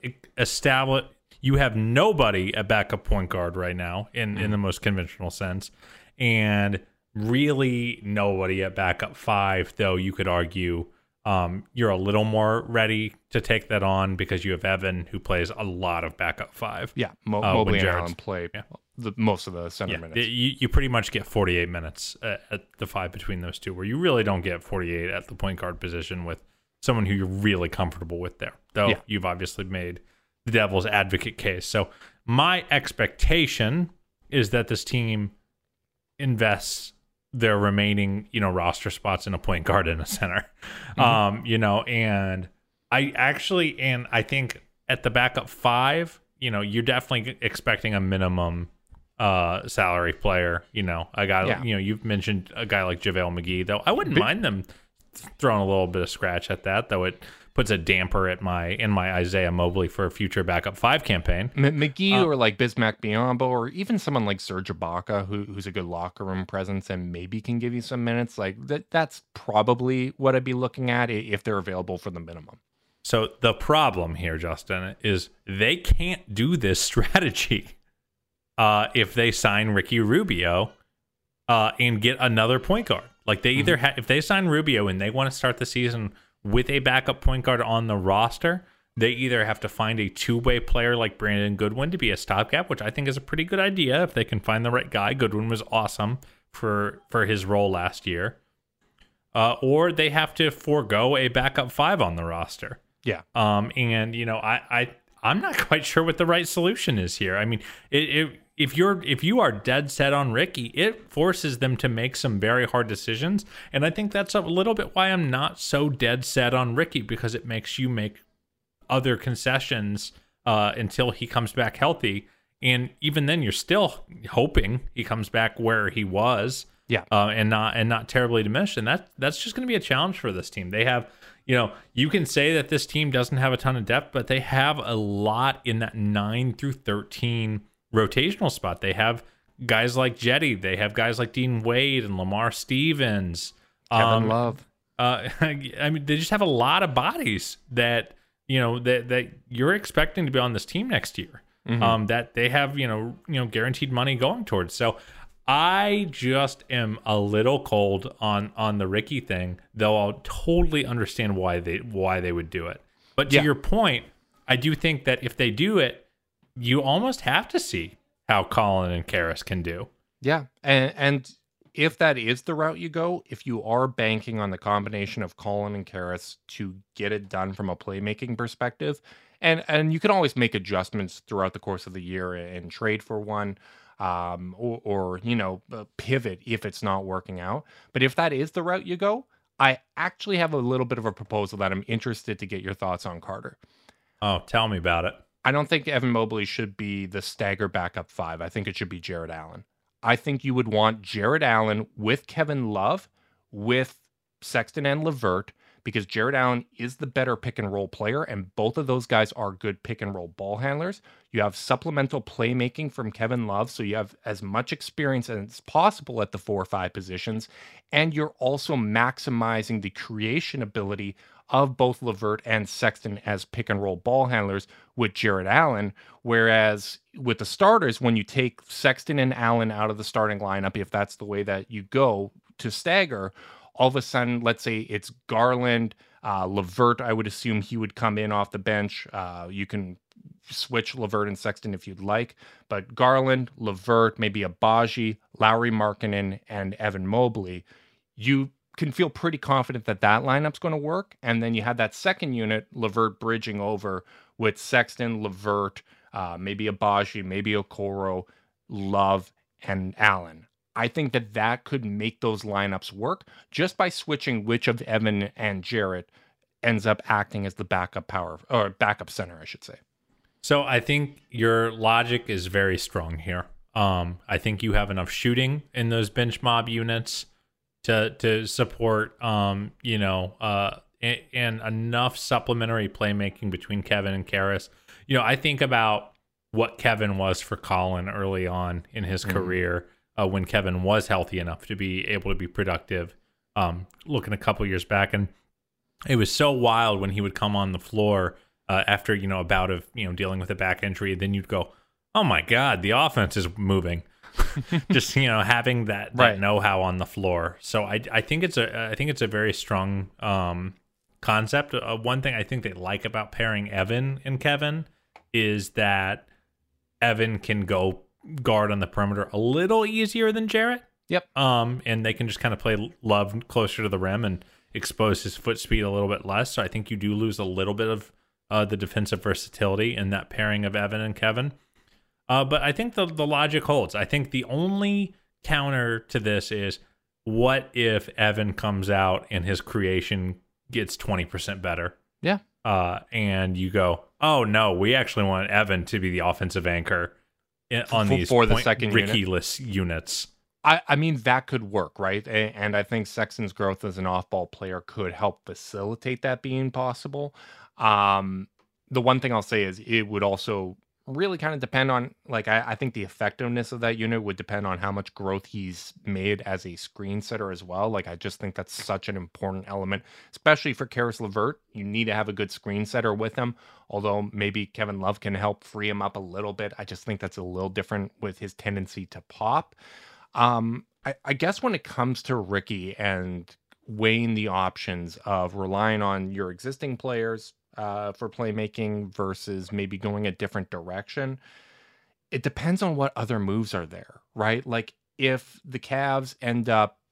you have nobody at backup point guard right now in the most conventional sense, and really nobody at backup 5, though you could argue you're a little more ready to take that on because you have Evan, who plays a lot of backup 5. Yeah, Mobley and Allen play most of the center minutes. You pretty much get 48 minutes at the 5 between those two, where you really don't get 48 at the point guard position with someone who you're really comfortable with there, though you've obviously made the devil's advocate case. So my expectation is that this team invests their remaining, roster spots in a point guard and a center. Mm-hmm. And I think at the backup 5, you're definitely expecting a minimum salary player, a guy, you've mentioned a guy like JaVale McGee, though I wouldn't mind them throwing a little bit of scratch at that, though it puts a damper in my Isaiah Mobley for a future backup 5 campaign. McGee or like Bismack Biyombo, or even someone like Serge Ibaka, who's a good locker room presence and maybe can give you some minutes. Like that's probably what I'd be looking at if they're available for the minimum. So the problem here, Justin, is they can't do this strategy if they sign Ricky Rubio and get another point guard. Like they either if they sign Rubio and they want to start the season with a backup point guard on the roster, they either have to find a two-way player like Brandon Goodwin to be a stopgap, which I think is a pretty good idea if they can find the right guy. Goodwin was awesome for his role last year. or they have to forego a backup 5 on the roster. Yeah. And I'm not quite sure what the right solution is here. I mean, if you are dead set on Ricky, it forces them to make some very hard decisions, and I think that's a little bit why I'm not so dead set on Ricky, because it makes you make other concessions until he comes back healthy, and even then, you're still hoping he comes back where he was, and not terribly diminished, and that's just going to be a challenge for this team. They have. You can say that this team doesn't have a ton of depth, but they have a lot in that 9 through 13 rotational spot. They have guys like Jetty. They have guys like Dean Wade and Lamar Stevens. Kevin Love. I mean, they just have a lot of bodies that, that you're expecting to be on this team next year. Mm-hmm. That they have, guaranteed money going towards. So I just am a little cold on the Ricky thing, though I'll totally understand why they would do it. But to your point, I do think that if they do it, you almost have to see how Colin and Karras can do. Yeah, and if that is the route you go, if you are banking on the combination of Colin and Karras to get it done from a playmaking perspective, and you can always make adjustments throughout the course of the year and trade for one. Or pivot if it's not working out. But if that is the route you go, I actually have a little bit of a proposal that I'm interested to get your thoughts on, Carter. Oh, tell me about it. I don't think Evan Mobley should be the stagger backup 5. I think it should be Jarrett Allen. I think you would want Jarrett Allen with Kevin Love, with Sexton and LeVert, because Jarrett Allen is the better pick and roll player, and both of those guys are good pick and roll ball handlers. You have supplemental playmaking from Kevin Love, so you have as much experience as possible at the 4 or 5 positions, and you're also maximizing the creation ability of both LeVert and Sexton as pick and roll ball handlers with Jarrett Allen, whereas with the starters, when you take Sexton and Allen out of the starting lineup, if that's the way that you go to stagger, all of a sudden, let's say it's Garland, LeVert, I would assume he would come in off the bench. You can switch LeVert and Sexton if you'd like, but Garland, LeVert, maybe Agbaji, Lauri Markkanen, and Evan Mobley, you can feel pretty confident that that lineup's going to work. And then you have that second unit, LeVert bridging over with Sexton, LeVert, maybe Agbaji, maybe Okoro, Love, and Allen. I think that could make those lineups work just by switching which of Evan and Jarrett ends up acting as the backup center, I should say. So I think your logic is very strong here. I think you have enough shooting in those bench mob units to support, and enough supplementary playmaking between Kevin and Karras. I think about what Kevin was for Colin early on in his career. When Kevin was healthy enough to be able to be productive, looking a couple years back. And it was so wild when he would come on the floor after, a bout of, dealing with a back injury. Then you'd go, oh my God, the offense is moving. Just, having that know-how on the floor. So I think it's a very strong concept. One thing I think they like about pairing Evan and Kevin is that Evan can go guard on the perimeter a little easier than Jarrett. Yep. And they can just kind of play Love closer to the rim and expose his foot speed a little bit less. So I think you do lose a little bit of the defensive versatility in that pairing of Evan and Kevin. But I think the logic holds. I think the only counter to this is, what if Evan comes out and his creation gets 20% better? Yeah. And you go, oh no, we actually want Evan to be the offensive anchor on these for the second Ricky-less units. I mean, that could work, right? And I think Sexton's growth as an off-ball player could help facilitate that being possible. The one thing I'll say is it would also really kind of depend on, I think the effectiveness of that unit would depend on how much growth he's made as a screen setter as well. I just think that's such an important element, especially for Karras LeVert. You need to have a good screen setter with him, although maybe Kevin Love can help free him up a little bit. I just think that's a little different with his tendency to pop. I guess when it comes to Ricky and weighing the options of relying on your existing players for playmaking versus maybe going a different direction, it depends on what other moves are there, right? If the Cavs end up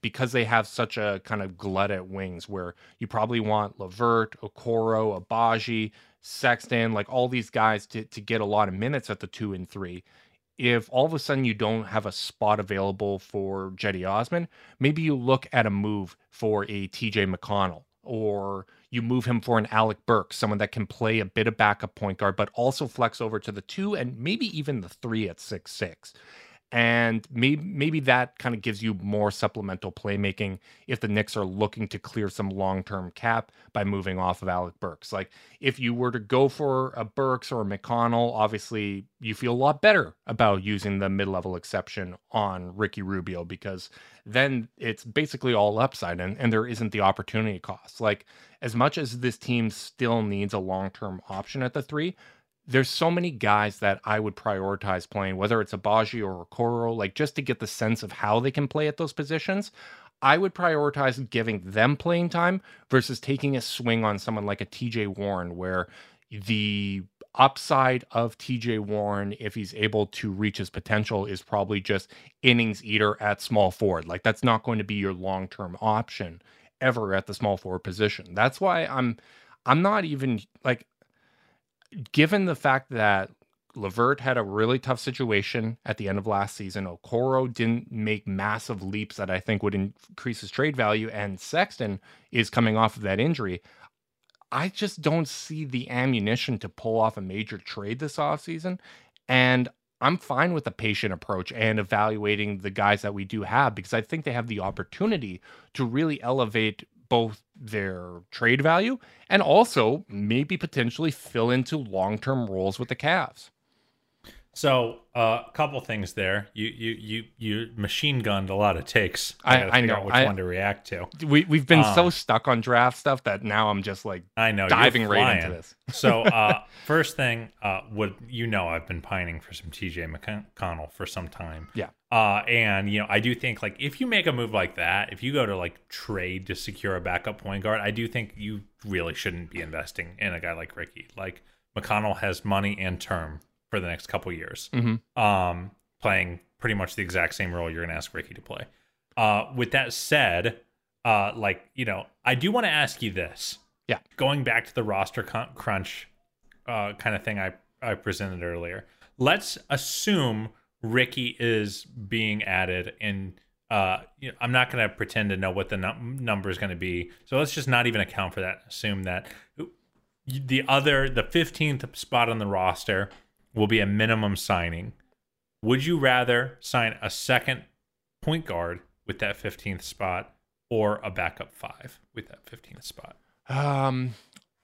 because they have such a kind of glut at wings where you probably want LeVert, Okoro, Abaji, Sexton, like all these guys to get a lot of minutes at the 2 and 3. If all of a sudden you don't have a spot available for Jetty Osman, maybe you look at a move for a TJ McConnell, or you move him for an Alec Burks, someone that can play a bit of backup point guard, but also flex over to the 2 and maybe even the 3 at 6'6". And maybe that kind of gives you more supplemental playmaking if the Knicks are looking to clear some long-term cap by moving off of Alec Burks. Like if you were to go for a Burks or a McConnell, obviously you feel a lot better about using the mid-level exception on Ricky Rubio, because then it's basically all upside and there isn't the opportunity cost. Like as much as this team still needs a long-term option at the 3, there's so many guys that I would prioritize playing, whether it's Abaji or Okoro, like just to get the sense of how they can play at those positions. I would prioritize giving them playing time versus taking a swing on someone like a TJ Warren, where the upside of TJ Warren, if he's able to reach his potential, is probably just innings eater at small forward. Like that's not going to be your long-term option ever at the small forward position. That's why I'm not even like, given the fact that LeVert had a really tough situation at the end of last season, Okoro didn't make massive leaps that I think would increase his trade value, and Sexton is coming off of that injury, I just don't see the ammunition to pull off a major trade this offseason. And I'm fine with a patient approach and evaluating the guys that we do have, because I think they have the opportunity to really elevate both their trade value and also maybe potentially fill into long-term roles with the Cavs. So a couple things there. You machine gunned a lot of takes. I know which one to react to. We've been so stuck on draft stuff that now I'm just like diving right into this. So first thing, I've been pining for some TJ McConnell for some time. Yeah. And I do think like if you make a move like that, if you go to like trade to secure a backup point guard, I do think you really shouldn't be investing in a guy like Ricky. Like McConnell has money and term for the next couple years, playing pretty much the exact same role you're going to ask Ricky to play. With that said, I do want to ask you this. Yeah. Going back to the roster crunch kind of thing I presented earlier. Let's assume Ricky is being added, and I'm not going to pretend to know what the number is going to be. So let's just not even account for that. Assume that the 15th spot on the roster will be a minimum signing. Would you rather sign a second point guard with that 15th spot or a backup 5 with that 15th spot? I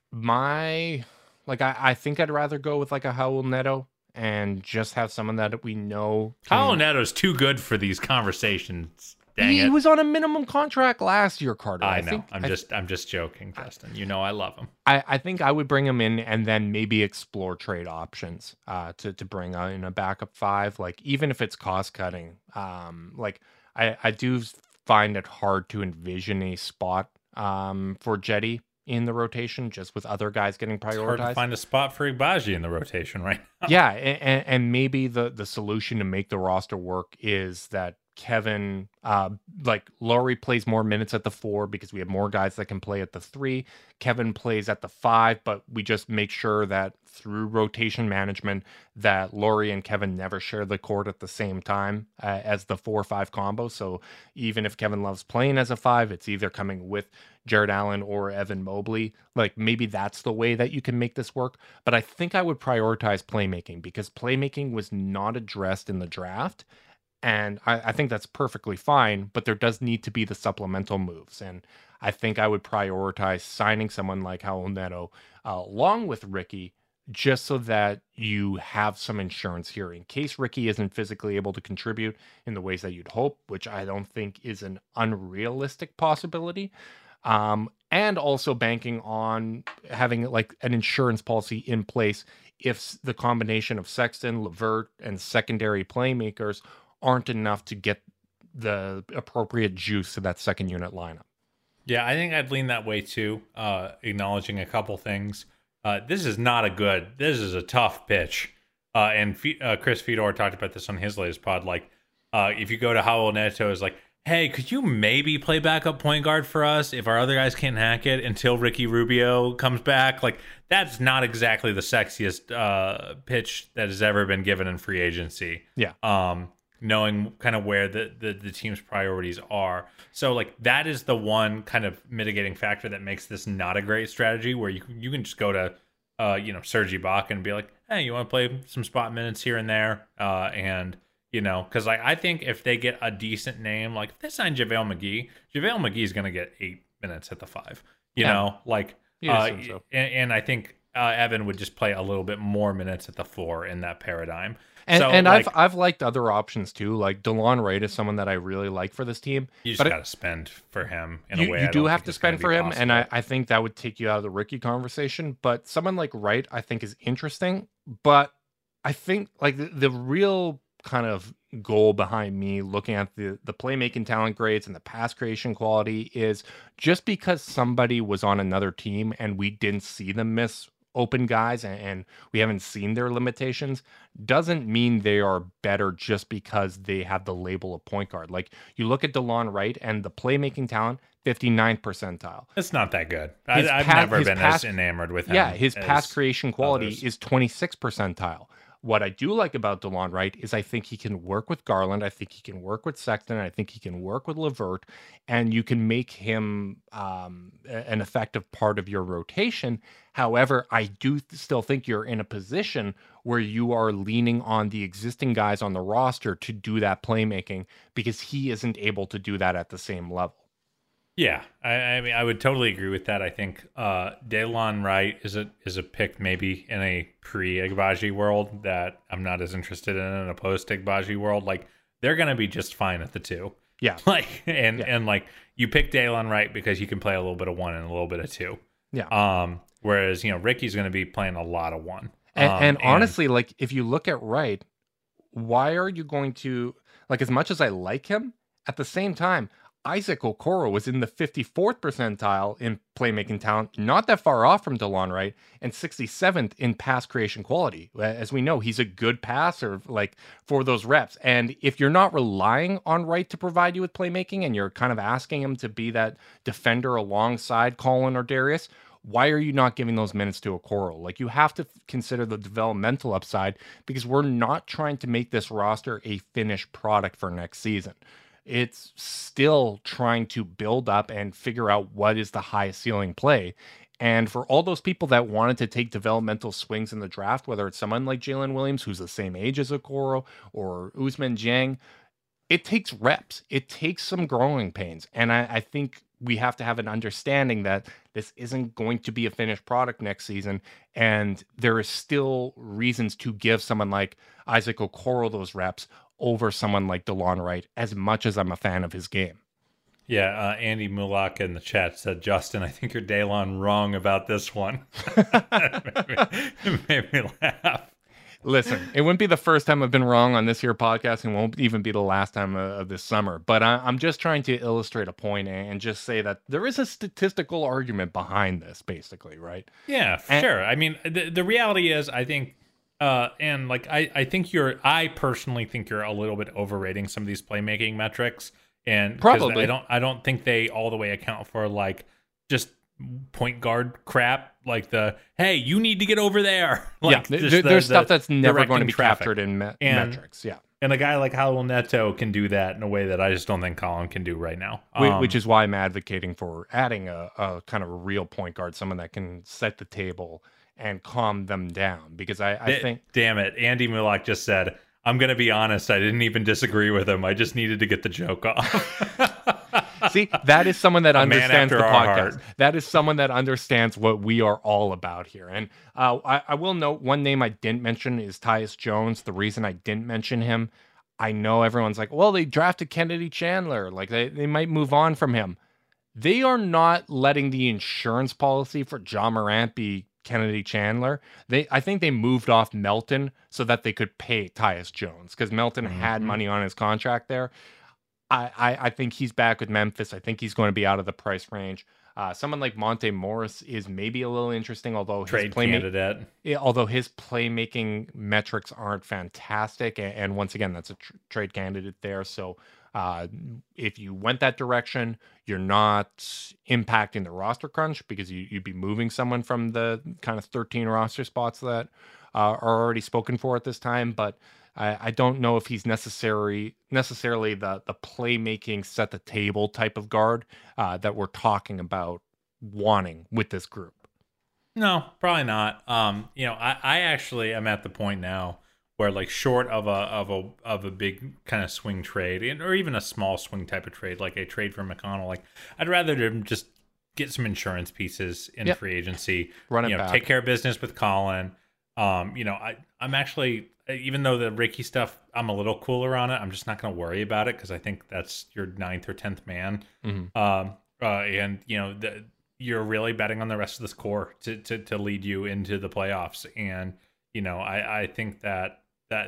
think I'd rather go with like a Raul Neto and just have someone that we know. Raul Neto's too good for these conversations. Dang he was on a minimum contract last year, Carter. I know. I'm just joking, Justin. I love him. I think I would bring him in and then maybe explore trade options to bring in a backup 5. Like even if it's cost cutting, I do find it hard to envision a spot for Jetty in the rotation, just with other guys getting prioritized. It's hard to find a spot for Agbaji in the rotation right now. Yeah, and maybe the solution to make the roster work is that Kevin, Laurie plays more minutes at the 4 because we have more guys that can play at the 3. Kevin plays at the 5, but we just make sure that through rotation management that Laurie and Kevin never share the court at the same time as the 4-5 combo. So even if Kevin Love's playing as a 5, it's either coming with Jared Allen or Evan Mobley. Like maybe that's the way that you can make this work. But I think I would prioritize playmaking because playmaking was not addressed in the draft. And I think that's perfectly fine, but there does need to be the supplemental moves. And I think I would prioritize signing someone like Raul Neto along with Ricky, just so that you have some insurance here in case Ricky isn't physically able to contribute in the ways that you'd hope, which I don't think is an unrealistic possibility. And also banking on having like an insurance policy in place if the combination of Sexton, LeVert, and secondary playmakers aren't enough to get the appropriate juice to that second unit lineup. Yeah, I think I'd lean that way too, acknowledging a couple things. This is a tough pitch. And Chris Fedor talked about this on his latest pod. Like, if you go to Raul Neto, is like, hey, could you maybe play backup point guard for us if our other guys can't hack it until Ricky Rubio comes back? Like, that's not exactly the sexiest pitch that has ever been given in free agency. Yeah. Knowing kind of where the team's priorities are. So, like, that is the one kind of mitigating factor that makes this not a great strategy, where you can just go to, Serge Ibaka and be like, hey, you want to play some spot minutes here and there? Because I think if they get a decent name, like if they sign JaVale McGee is going to get 8 minutes at the 5. And I think Evan would just play a little bit more minutes at the 4 in that paradigm. I've liked other options too. Like DeLon Wright is someone that I really like for this team. You just got to spend for him in a way. You do have to spend for him, and I think that would take you out of the Ricky conversation. But someone like Wright, I think, is interesting. But I think like the real kind of goal behind me looking at the playmaking talent grades and the pass creation quality is just because somebody was on another team and we didn't see them miss open guys and we haven't seen their limitations doesn't mean they are better just because they have the label of point guard. Like you look at DeLon Wright and the playmaking talent, 59th percentile. It's not that good. I've never been as enamored with him. Yeah, his pass creation quality is 26th percentile. What I do like about DeLon Wright is I think he can work with Garland. I think he can work with Sexton. I think he can work with LeVert. And you can make him an effective part of your rotation. However, I do still think you're in a position where you are leaning on the existing guys on the roster to do that playmaking because he isn't able to do that at the same level. Yeah, I mean, I would totally agree with that. I think DeLon Wright is a pick maybe in a pre-Agbaji world that I'm not as interested in a post-Agbaji world. Like, they're going to be just fine at the 2. Yeah. And you pick DeLon Wright because you can play a little bit of 1 and a little bit of 2. Yeah. Whereas, Ricky's going to be playing a lot of 1. And honestly, like, if you look at Wright, why are you going to, like, as much as I like him, at the same time, Isaac Okoro was in the 54th percentile in playmaking talent, not that far off from DeLon Wright, and 67th in pass creation quality. As we know, he's a good passer, like, for those reps. And if you're not relying on Wright to provide you with playmaking and you're kind of asking him to be that defender alongside Colin or Darius, why are you not giving those minutes to Okoro? Like, you have to consider the developmental upside because we're not trying to make this roster a finished product for next season. It's still trying to build up and figure out what is the highest ceiling play. And for all those people that wanted to take developmental swings in the draft, whether it's someone like Jalen Williams, who's the same age as Okoro, or Ousmane Dieng, it takes reps. It takes some growing pains. And I think we have to have an understanding that this isn't going to be a finished product next season. And there is still reasons to give someone like Isaac Okoro those reps over someone like DeLon Wright, as much as I'm a fan of his game. Yeah, Andy Mulak in the chat said, Justin, I think you're DeLon wrong about this one. It made me laugh. Listen, it wouldn't be the first time I've been wrong on this here podcast, and won't even be the last time of this summer. But I'm just trying to illustrate a point and just say that there is a statistical argument behind this, basically, right? Yeah, sure. I mean, the reality is, I think, and like I personally think you're a little bit overrating some of these playmaking metrics, and probably I don't think they all the way account for like just point guard crap, like hey, you need to get over there. Like, yeah, there's stuff that's never going to be captured in metrics. Yeah, and a guy like Raul Neto can do that in a way that I just don't think Colin can do right now. Which is why I'm advocating for adding a kind of a real point guard, someone that can set the table and calm them down, because I think... Damn it. Andy Mulak just said, I'm going to be honest, I didn't even disagree with him. I just needed to get the joke off. See, that is someone that understands the podcast. That is someone that understands what we are all about here. And I will note one name I didn't mention is Tyus Jones. The reason I didn't mention him, I know everyone's like, well, they drafted Kennedy Chandler. Like, they might move on from him. They are not letting the insurance policy for Ja Morant be Kennedy Chandler. I think they moved off Melton so that they could pay Tyus Jones, because Melton had money on his contract there. I think he's back with Memphis. I think he's going to be out of the price range. Someone like Monte Morris is maybe a little interesting, although his playmaking metrics aren't fantastic. And once again, that's a trade candidate there. So If you went that direction, you're not impacting the roster crunch because you'd be moving someone from the kind of 13 roster spots that are already spoken for at this time. But I don't know if he's necessarily the playmaking, set the table type of guard that we're talking about wanting with this group. No, probably not. I actually am at the point now where, like, short of a big kind of swing trade, or even a small swing type of trade, like a trade for McConnell, like, I'd rather them just get some insurance pieces in free agency, run it back, take care of business with Colin. I'm actually, even though the Ricky stuff, I'm a little cooler on it. I'm just not going to worry about it because I think that's your 9th or 10th man. And you're really betting on the rest of this core to lead you into the playoffs. And I think that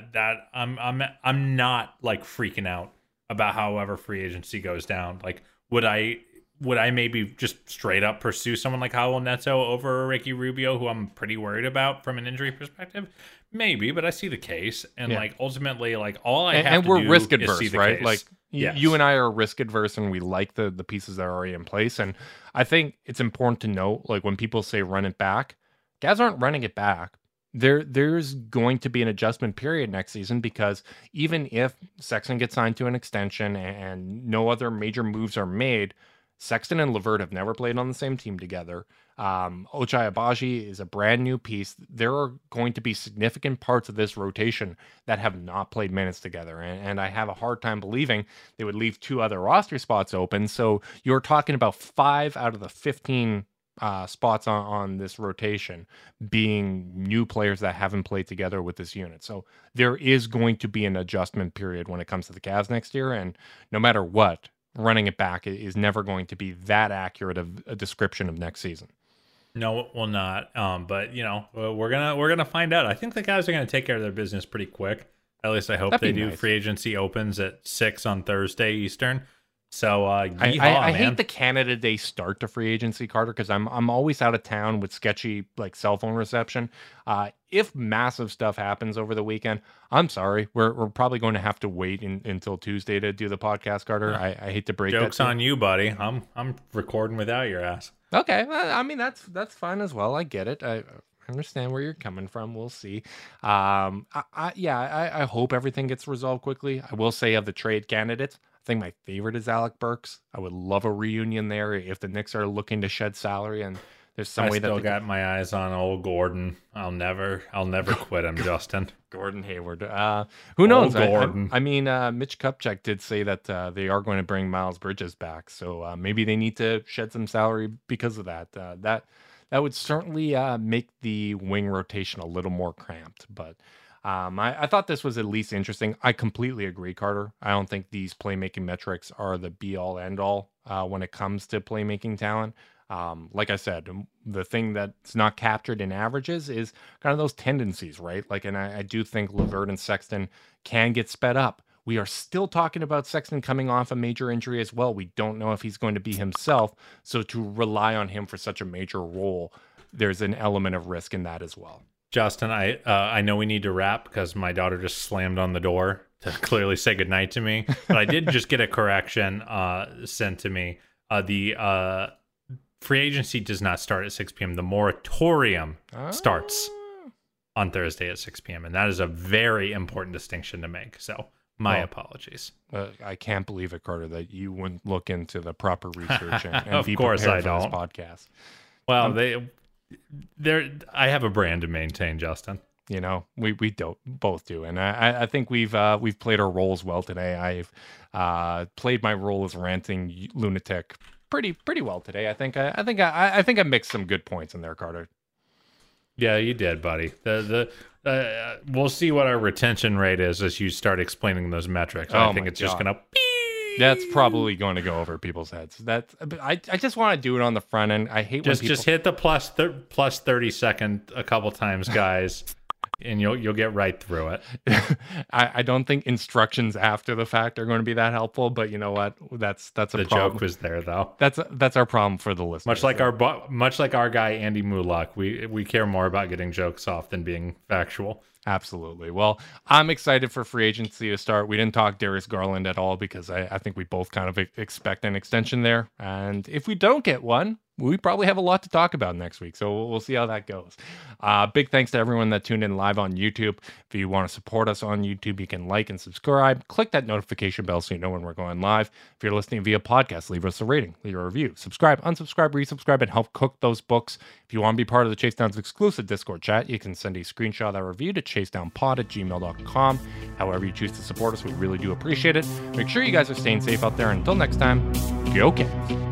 I'm not like freaking out about however free agency goes down. Like, would I maybe just straight up pursue someone like Raul Neto over Ricky Rubio, who I'm pretty worried about from an injury perspective? Maybe, but I see the case, and like ultimately, like all I have to we're do risk is adverse, see the right? case. Like Yes. you and I are risk adverse, and we like the pieces that are already in place. And I think it's important to note, like when people say run it back, guys aren't running it back. There's going to be an adjustment period next season because even if Sexton gets signed to an extension and no other major moves are made, Sexton and LeVert have never played on the same team together. Ochai Agbaji is a brand new piece. There are going to be significant parts of this rotation that have not played minutes together. And I have a hard time believing they would leave 2 other roster spots open. So you're talking about 5 out of the 15 spots on this rotation being new players that haven't played together with this unit. So there is going to be an adjustment period when it comes to the Cavs next year. And no matter what, running it back is never going to be that accurate of a description of next season. No, it will not. But we're gonna find out. I think the guys are gonna take care of their business pretty quick. At least I hope they do. Nice. Free agency opens at 6 on Thursday Eastern. So I hate the Canada Day start to free agency, Carter, because I'm always out of town with sketchy like cell phone reception. If massive stuff happens over the weekend, I'm sorry, we're probably going to have to wait until Tuesday to do the podcast, Carter. I hate to break jokes that on you, buddy. I'm recording without your ass. Okay, I mean that's fine as well. I get it. I understand where you're coming from. We'll see. I hope everything gets resolved quickly. I will say of the trade candidates, I think my favorite is Alec Burks. I would love a reunion there if the Knicks are looking to shed salary and there's some way that I still got my eyes on old Gordon. I'll never quit him, Justin. Gordon Hayward. Who knows? Gordon. I mean, Mitch Kupchak did say that they are going to bring Miles Bridges back, so maybe they need to shed some salary because of that. That would certainly make the wing rotation a little more cramped, but I thought this was at least interesting. I completely agree, Carter. I don't think these playmaking metrics are the be-all, end-all when it comes to playmaking talent. Like I said, the thing that's not captured in averages is kind of those tendencies, right? Like, and I do think LeVert and Sexton can get sped up. We are still talking about Sexton coming off a major injury as well. We don't know if he's going to be himself. So to rely on him for such a major role, there's an element of risk in that as well. Justin, I know we need to wrap because my daughter just slammed on the door to clearly say goodnight to me. But I did just get a correction sent to me. The free agency does not start at 6 p.m. The moratorium starts on Thursday at 6 p.m. And that is a very important distinction to make. So my apologies. I can't believe it, Carter, that you wouldn't look into the proper research and of be course prepared I for don't. this podcast. Well, I have a brand to maintain, Justin. You know, we both do, and I think we've played our roles well today. I've played my role as ranting lunatic pretty well today. I think I mixed some good points in there, Carter. Yeah, you did, buddy. We'll see what our retention rate is as you start explaining those metrics. I think it's just gonna. That's probably going to go over people's heads. I just want to do it on the front end. I hate when people... Just hit the plus 30 second a couple times, guys. And you'll get right through it. I don't think instructions after the fact are going to be that helpful, but you know what? That's a the problem. Joke was there though. That's our problem for the listeners. Much like our guy Andy Mulak, we care more about getting jokes off than being factual. Absolutely. Well, I'm excited for free agency to start. We didn't talk Darius Garland at all because I think we both kind of expect an extension there. And if we don't get one, we probably have a lot to talk about next week. So we'll see how that goes. Big thanks to everyone that tuned in live on YouTube. If you want to support us on YouTube, you can like and subscribe. Click that notification bell so you know when we're going live. If you're listening via podcast, leave us a rating, leave a review, subscribe, unsubscribe, resubscribe, and help cook those books. If you want to be part of the Chase Downs exclusive Discord chat, you can send a screenshot of that review to chasedownpod@gmail.com. However you choose to support us, we really do appreciate it. Make sure you guys are staying safe out there. Until next time, go Cavs.